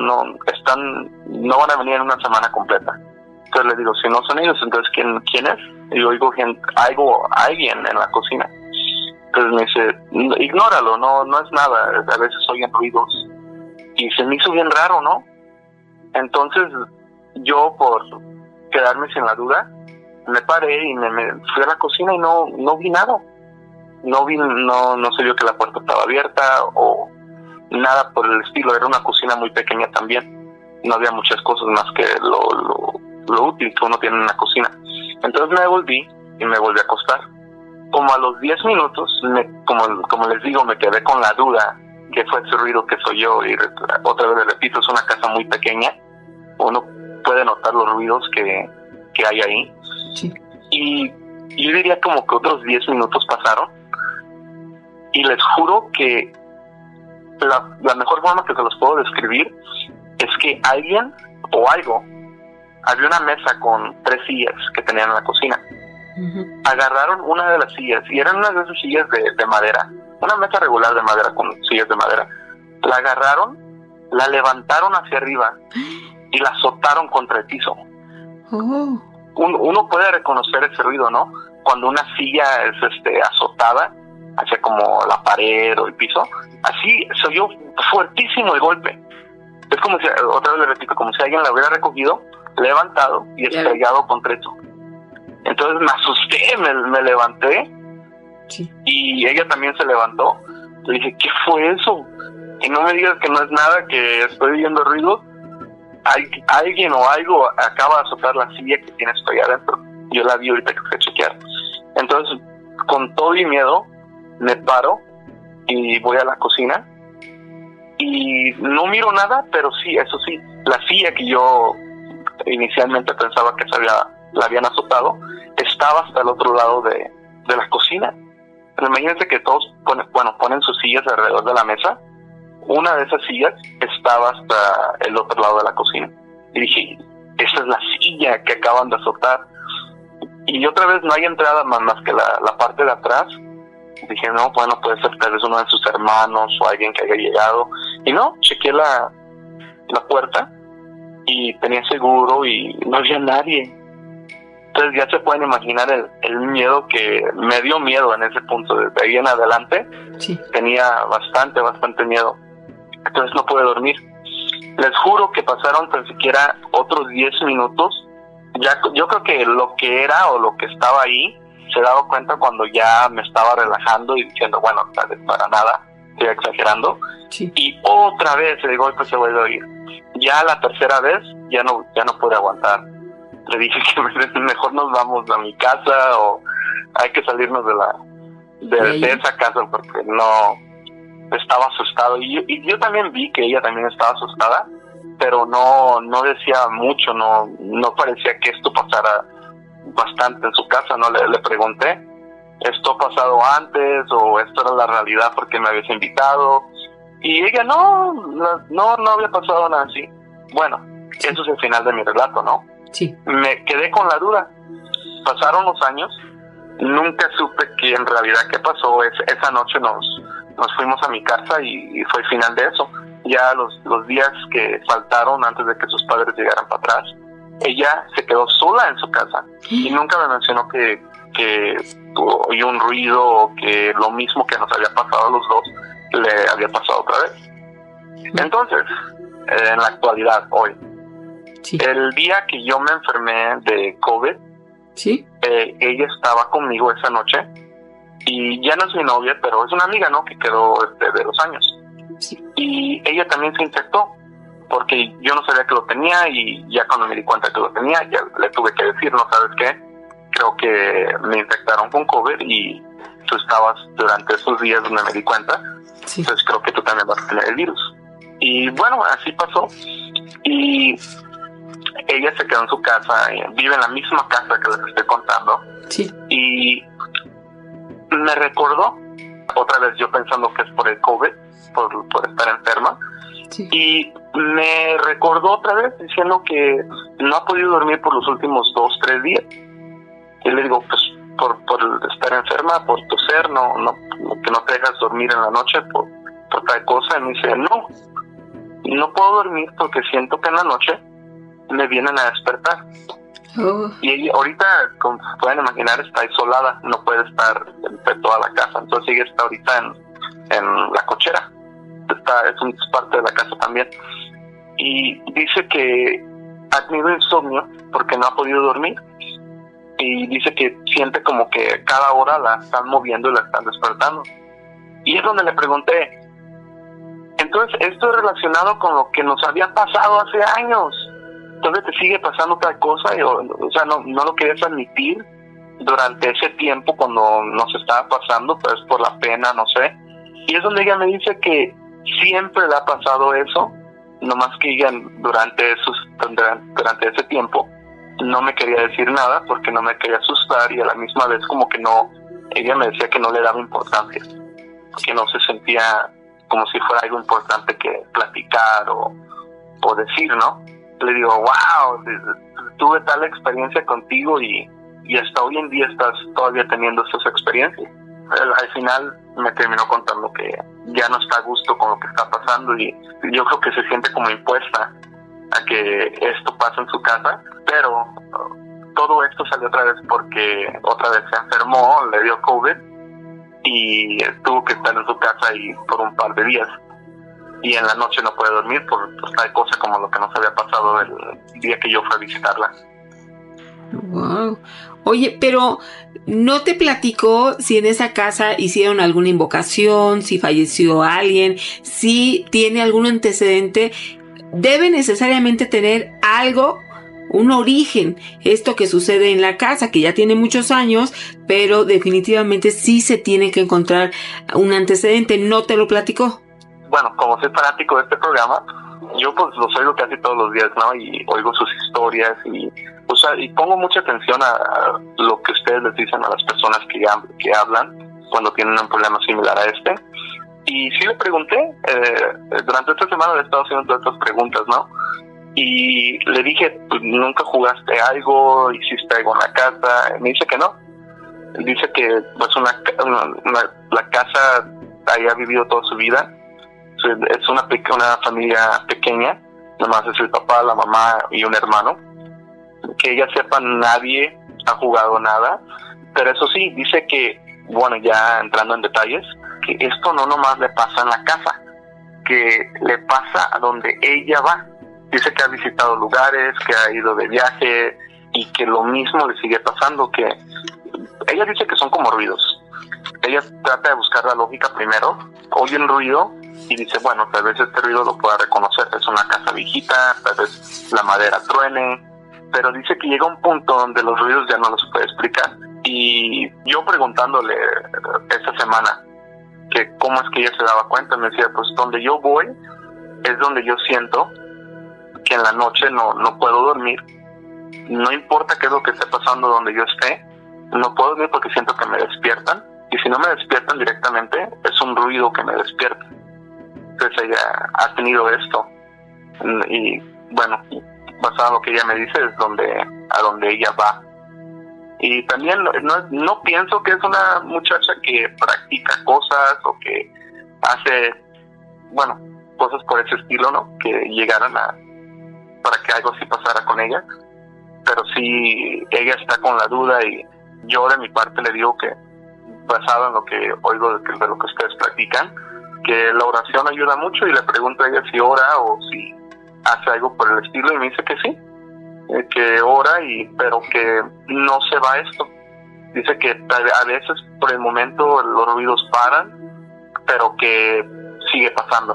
van a venir en una semana completa. Entonces le digo, si no son ellos, entonces ¿quién es? Y yo oigo alguien en la cocina. Entonces me dice, ignóralo, no es nada, a veces oyen ruidos. Y se me hizo bien raro, ¿no? Entonces yo, por quedarme sin la duda, me paré y me fui a la cocina y no vi nada. No se vio que la puerta estaba abierta o nada por el estilo. Era una cocina muy pequeña también. No había muchas cosas más que lo útil que uno tiene en una cocina. Entonces me devolví y me volví a acostar. Como a los 10 minutos, como les digo, me quedé con la duda que fue ese ruido, que soy yo. Y otra vez les repito, es una casa muy pequeña. Uno puede notar los ruidos que hay ahí. Sí. Y yo diría como que otros 10 minutos pasaron. Y les juro que la mejor forma que se los puedo describir es que alguien o algo, había una mesa con 3 sillas que tenían en la cocina. Uh-huh. Agarraron una de las sillas, y eran unas de esas sillas de madera, una mesa regular de madera con sillas de madera. La agarraron, la levantaron hacia arriba y la azotaron contra el piso. Oh. Uno puede reconocer ese ruido, ¿no? Cuando una silla es azotada hacia como la pared o el piso, así se oyó fuertísimo el golpe. Es como si, otra vez le repito, como si alguien la hubiera recogido, levantado y estrellado contra eso. Entonces me asusté, me levanté. Sí. Y ella también se levantó. Le dije, ¿qué fue eso? Y no me digas que no es nada, que estoy oyendo ruidos. Alguien o algo acaba de azotar la silla que tienes ahí adentro. Yo la vi ahorita que fui a chequear. Entonces, con todo y miedo, me paro y voy a la cocina. Y no miro nada, pero sí, eso sí, la silla que yo inicialmente pensaba que la habían azotado, estaba hasta el otro lado de la cocina. Pero imagínense que todos ponen sus sillas alrededor de la mesa. Una de esas sillas estaba hasta el otro lado de la cocina. Y dije, esa es la silla que acaban de azotar. Y otra vez no hay entrada más que la parte de atrás. Dije, no, bueno, puede ser tal vez uno de sus hermanos o alguien que haya llegado. Y no, chequeé la puerta y tenía seguro y no había nadie. Entonces ya se pueden imaginar el miedo que me dio miedo en ese punto. Desde ahí en adelante, sí, tenía bastante miedo. Entonces no pude dormir. Les juro que pasaron tan siquiera otros 10 minutos. Ya, yo creo que lo que era o lo que estaba ahí se daba cuenta cuando ya me estaba relajando y diciendo, bueno, para nada, estoy exagerando. Sí. Y otra vez el golpe se vuelve a oír. Ya la tercera vez ya no pude aguantar. Le dije que mejor nos vamos a mi casa o hay que salirnos de esa casa porque no estaba asustado. Y yo también vi que ella también estaba asustada, pero no decía mucho, no parecía que esto pasara bastante en su casa. No le pregunté, ¿esto ha pasado antes o esto era la realidad porque me habías invitado? Y ella no había pasado nada así. Bueno, eso es el final de mi relato, ¿no? Sí. Me quedé con la duda. Pasaron los años, nunca supe que en realidad qué pasó. Esa noche nos fuimos a mi casa y fue el final de eso. Ya los días que faltaron antes de que sus padres llegaran para atrás, ella se quedó sola en su casa y nunca me mencionó que oyó un ruido o que lo mismo que nos había pasado a los dos le había pasado otra vez. Entonces, en la actualidad, hoy, sí, el día que yo me enfermé de COVID, sí, ella estaba conmigo esa noche y ya no es mi novia, pero es una amiga, ¿no? Que quedó de los años. Y ella también se infectó, porque yo no sabía que lo tenía, y ya cuando me di cuenta que lo tenía, ya le tuve que decir, no sabes qué, creo que me infectaron con COVID y tú estabas durante esos días donde me di cuenta, entonces creo que tú también vas a tener el virus. Y bueno, así pasó, y ella se quedó en su casa, vive en la misma casa que les estoy contando, y me recordó, otra vez yo pensando que es por el COVID, por estar enferma, y me recordó otra vez diciendo que no ha podido dormir por los últimos 2-3 días. Y le digo, pues por estar enferma, por toser, que no te dejas dormir en la noche por tal cosa. Y me dice, no puedo dormir porque siento que en la noche me vienen a despertar. Y ella ahorita, como se pueden imaginar, está isolada, no puede estar en toda la casa, entonces ella está ahorita en la cochera, es parte de la casa también, y dice que ha tenido insomnio porque no ha podido dormir, y dice que siente como que cada hora la están moviendo y la están despertando. Y es donde le pregunté, entonces esto es relacionado con lo que nos había pasado hace años, entonces te sigue pasando otra cosa, o sea, no lo querías admitir durante ese tiempo cuando nos estaba pasando, pues por la pena, no sé. Y es donde ella me dice que siempre le ha pasado eso, nomás que ella durante ese tiempo no me quería decir nada porque no me quería asustar, y a la misma vez como que ella me decía que no le daba importancia, que no se sentía como si fuera algo importante que platicar o decir, ¿no? Le digo, wow, tuve tal experiencia contigo y hasta hoy en día estás todavía teniendo esas experiencias. Al final me terminó contando que ya no está a gusto con lo que está pasando, y yo creo que se siente como impuesta a que esto pase en su casa, pero todo esto salió otra vez porque otra vez se enfermó, le dio COVID y tuvo que estar en su casa ahí por un par de días, y en la noche no puede dormir por tal cosa como lo que nos había pasado el día que yo fui a visitarla. Wow. Oye, pero ¿no te platicó si en esa casa hicieron alguna invocación, si falleció alguien, si tiene algún antecedente? Debe necesariamente tener algo, un origen, esto que sucede en la casa, que ya tiene muchos años, pero definitivamente sí se tiene que encontrar un antecedente. ¿No te lo platicó? Bueno, como soy fanático de este programa, yo pues los oigo casi todos los días, ¿no? Y oigo sus historias y pongo mucha atención a lo que ustedes les dicen a las personas que hablan cuando tienen un problema similar a este. Y sí le pregunté, durante esta semana le he estado haciendo todas estas preguntas, ¿no? Y le dije, pues, ¿nunca jugaste algo? ¿Hiciste algo en la casa? Me dice que no. Dice que pues la casa ahí ha vivido toda su vida. Es una familia pequeña, nomás es el papá, la mamá y un hermano. Que ella sepa, nadie ha jugado nada, pero eso sí, dice que, bueno, ya entrando en detalles, que esto no nomás le pasa en la casa, que le pasa a donde ella va. Dice que ha visitado lugares, que ha ido de viaje y que lo mismo le sigue pasando, que ella dice que son como ruidos. Ella trata de buscar la lógica primero, oye un ruido y dice, bueno, tal vez este ruido lo pueda reconocer, es una casa viejita, tal vez la madera truene, pero dice que llega un punto donde los ruidos ya no los puede explicar. Y yo preguntándole esta semana que cómo es que ella se daba cuenta, me decía, pues donde yo voy es donde yo siento que en la noche no puedo dormir, no importa qué es lo que esté pasando donde yo esté, no puedo dormir porque siento que me despiertan, y si no me despiertan directamente, es un ruido que me despierta. Entonces ella ha tenido esto, y bueno, basado en lo que ella me dice, es a donde ella va. Y también no pienso que es una muchacha que practica cosas o que hace, bueno, cosas por ese estilo, ¿no? Que llegaran para que algo así pasara con ella. Pero sí, ella está con la duda, y yo de mi parte le digo que, basado en lo que oigo de lo que ustedes practican, que la oración ayuda mucho, y le pregunto a ella si ora o si hace algo por el estilo, y me dice que sí, que ora, pero que no se va esto. Dice que a veces por el momento los ruidos paran, pero que sigue pasando.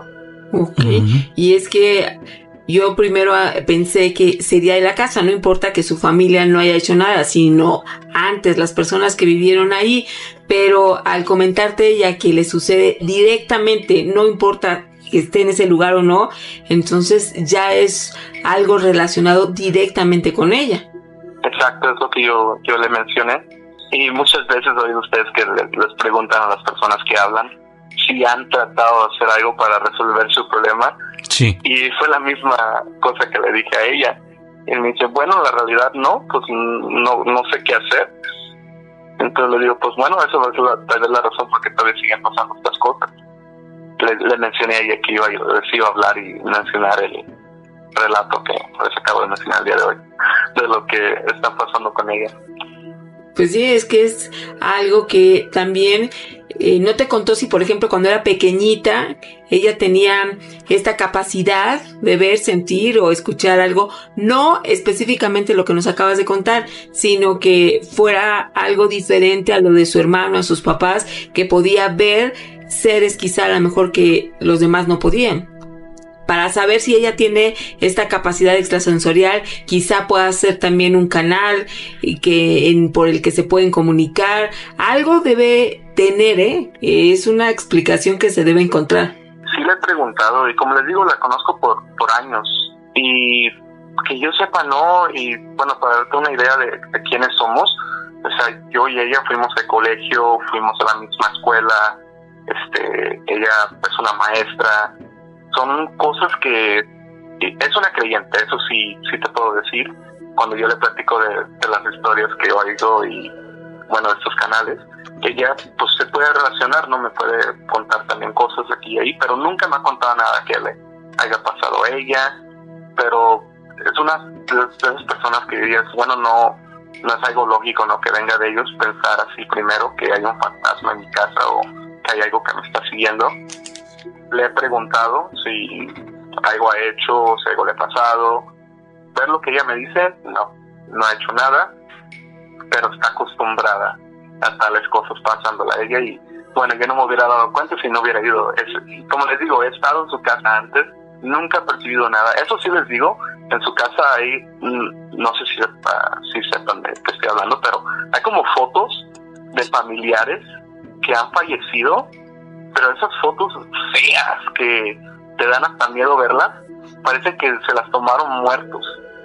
Ok, y es que yo primero pensé que sería de la casa, no importa que su familia no haya hecho nada, sino antes las personas que vivieron ahí, pero al comentarte ella que le sucede directamente, no importa que esté en ese lugar o no, entonces ya es algo relacionado directamente con ella. Exacto, es lo que yo le mencioné, y muchas veces oigo ustedes que les preguntan a las personas que hablan si han tratado de hacer algo para resolver su problema. Sí. Y fue la misma cosa que le dije a ella. Y me dice, bueno, la realidad no, pues no sé qué hacer. Entonces le digo, pues bueno, eso tal vez la razón por qué todavía siguen pasando estas cosas. Le mencioné a ella que iba a hablar y mencionar el relato que les acabo de mencionar el día de hoy, de lo que está pasando con ella. Pues sí, es que es algo que también no te contó si, por ejemplo, cuando era pequeñita, ella tenía esta capacidad de ver, sentir o escuchar algo, no específicamente lo que nos acabas de contar, sino que fuera algo diferente a lo de su hermano, a sus papás, que podía ver seres quizá a lo mejor que los demás no podían. Para saber si ella tiene esta capacidad extrasensorial, quizá pueda ser también un canal por el que se pueden comunicar. Algo debe tener, es una explicación que se debe encontrar. Sí le he preguntado, y como les digo, la conozco por años, y que yo sepa no, y bueno, para darte una idea de quiénes somos, o sea, yo y ella fuimos de colegio, fuimos a la misma escuela, ella es una maestra. Son cosas que es una creyente, eso sí te puedo decir. Cuando yo le platico de las historias que oigo y bueno, de estos canales, ella pues se puede relacionar, no me puede contar también cosas aquí y ahí, pero nunca me ha contado nada que le haya pasado a ella. Pero es una de esas personas que dirías, bueno, no es algo lógico, no, que venga de ellos pensar así primero que hay un fantasma en mi casa o que hay algo que me está siguiendo. Le he preguntado si algo ha hecho, si algo le ha pasado. Ver lo que ella me dice, no ha hecho nada, pero está acostumbrada a tales cosas pasándole a ella. Y bueno, yo no me hubiera dado cuenta si no hubiera ido. Como les digo, he estado en su casa antes, nunca he percibido nada. Eso sí les digo, en su casa hay, no sé si sepan de qué estoy hablando, pero hay como fotos de familiares que han fallecido, pero esas fotos feas que te dan hasta miedo verlas, parece que se las tomaron muertos.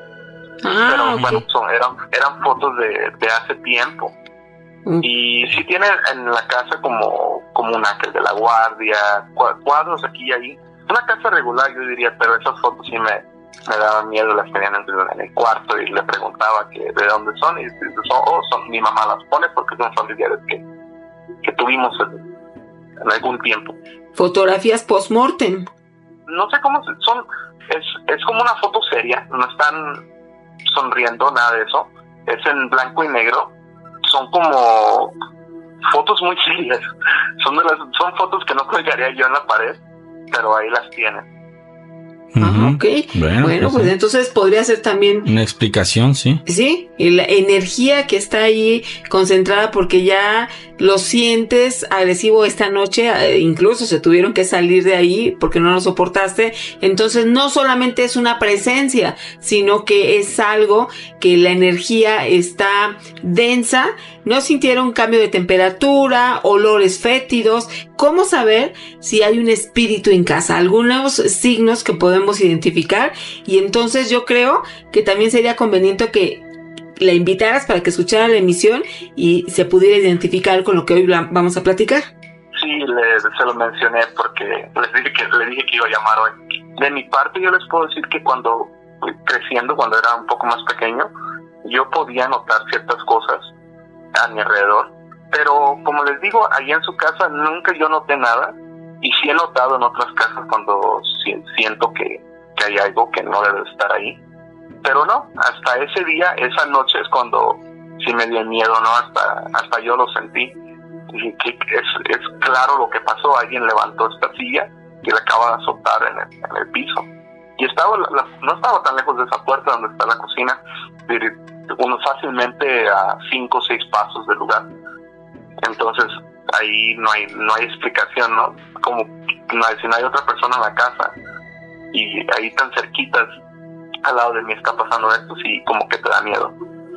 Pero okay. Bueno, eran fotos de hace tiempo. Y sí tiene en la casa como un ángel de la guardia, cuadros aquí y ahí. Una casa regular, yo diría, pero esas fotos sí me daban miedo, las tenían en el cuarto y le preguntaba que de dónde son, y son mi mamá las pone porque son familiares que tuvimos en algún tiempo. Fotografías post-mortem. No sé cómo son, es como una foto seria, no están sonriendo, nada de eso, es en blanco y negro, son como fotos muy serias, son fotos que no colgaría yo en la pared, pero ahí las tienen. Ok, bueno, pues entonces podría ser también una explicación, sí. Sí, la energía que está ahí concentrada porque ya lo sientes agresivo esta noche, incluso se tuvieron que salir de ahí porque no lo soportaste. Entonces no solamente es una presencia, sino que es algo que la energía está densa. No sintieron cambio de temperatura, olores fétidos. ¿Cómo saber si hay un espíritu en casa? Algunos signos que podemos identificar, y entonces yo creo que también sería conveniente que la invitaras para que escuchara la emisión y se pudiera identificar con lo que hoy vamos a platicar. Sí, se lo mencioné porque le dije que iba a llamar hoy. De mi parte yo les puedo decir que cuando fui creciendo, cuando era un poco más pequeño, yo podía notar ciertas cosas a mi alrededor, pero como les digo, allá en su casa nunca yo noté nada, y sí he notado en otras casas cuando siento que hay algo que no debe estar ahí, pero no, hasta ese día, esa noche es cuando sí me dio miedo, ¿no? Hasta yo lo sentí. Dije que es claro lo que pasó, alguien levantó esta silla y la acaba de azotar en el piso, y no estaba tan lejos de esa puerta donde está la cocina, fácilmente a 5 o 6 pasos del lugar. Entonces ahí no hay explicación, ¿no? Como si no hay otra persona en la casa y ahí tan cerquitas al lado de mí está pasando esto, sí, como que te da miedo.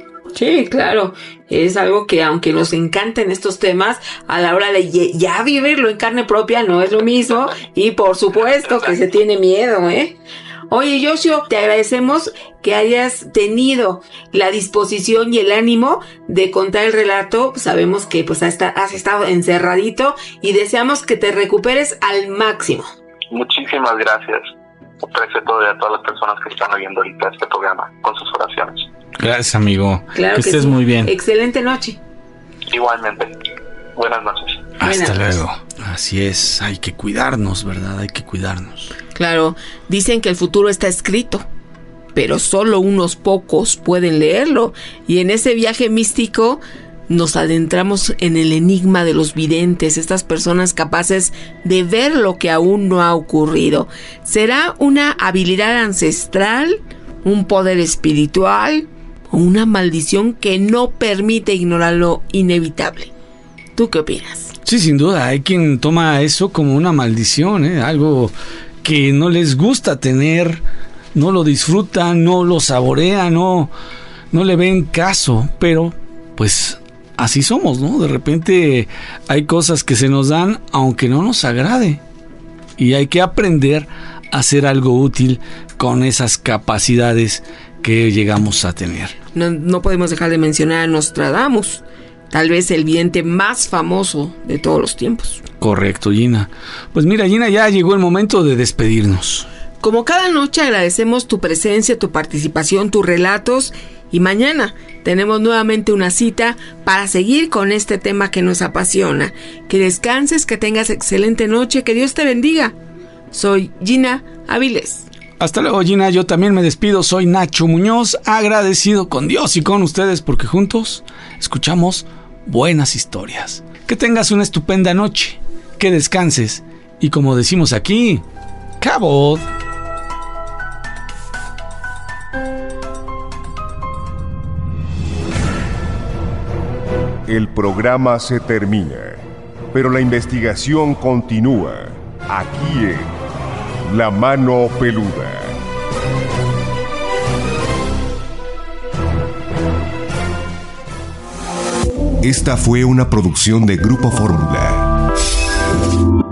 Sí, claro, es algo que aunque nos encanten estos temas, a la hora de ya vivirlo en carne propia no es lo mismo, y por supuesto que se tiene miedo, ¿eh? Oye, Yoshio, te agradecemos que hayas tenido la disposición y el ánimo de contar el relato. Sabemos que pues has estado encerradito y deseamos que te recuperes al máximo. Muchísimas gracias. Aprecio a todas las personas que están oyendo ahorita este programa con sus oraciones. Gracias, amigo. Claro que estés sí. muy bien. Excelente noche. Igualmente. Buenas noches. Hasta luego. Así es, hay que cuidarnos, ¿verdad? Hay que cuidarnos. Claro, dicen que el futuro está escrito, pero solo unos pocos pueden leerlo. Y en ese viaje místico nos adentramos en el enigma de los videntes, estas personas capaces de ver lo que aún no ha ocurrido. ¿Será una habilidad ancestral, un poder espiritual o una maldición que no permite ignorar lo inevitable? ¿Tú qué opinas? Sí, sin duda, hay quien toma eso como una maldición, algo que no les gusta tener, no lo disfrutan, no lo saborean, no le ven caso, pero pues así somos, ¿no? De repente hay cosas que se nos dan aunque no nos agrade, y hay que aprender a hacer algo útil con esas capacidades que llegamos a tener. No podemos dejar de mencionar a Nostradamus, tal vez el vidente más famoso de todos los tiempos. Correcto, Gina. Pues mira, Gina, ya llegó el momento de despedirnos. Como cada noche agradecemos tu presencia, tu participación, tus relatos, y mañana tenemos nuevamente una cita para seguir con este tema que nos apasiona. Que descanses, que tengas excelente noche, que Dios te bendiga. Soy Gina Avilés. Hasta luego, Gina. Yo también me despido. Soy Nacho Muñoz, agradecido con Dios y con ustedes porque juntos escuchamos buenas historias. Que tengas una estupenda noche, que descanses y, como decimos aquí, ¡Cabot! El programa se termina, pero la investigación continúa aquí en La Mano Peluda. Esta fue una producción de Grupo Fórmula.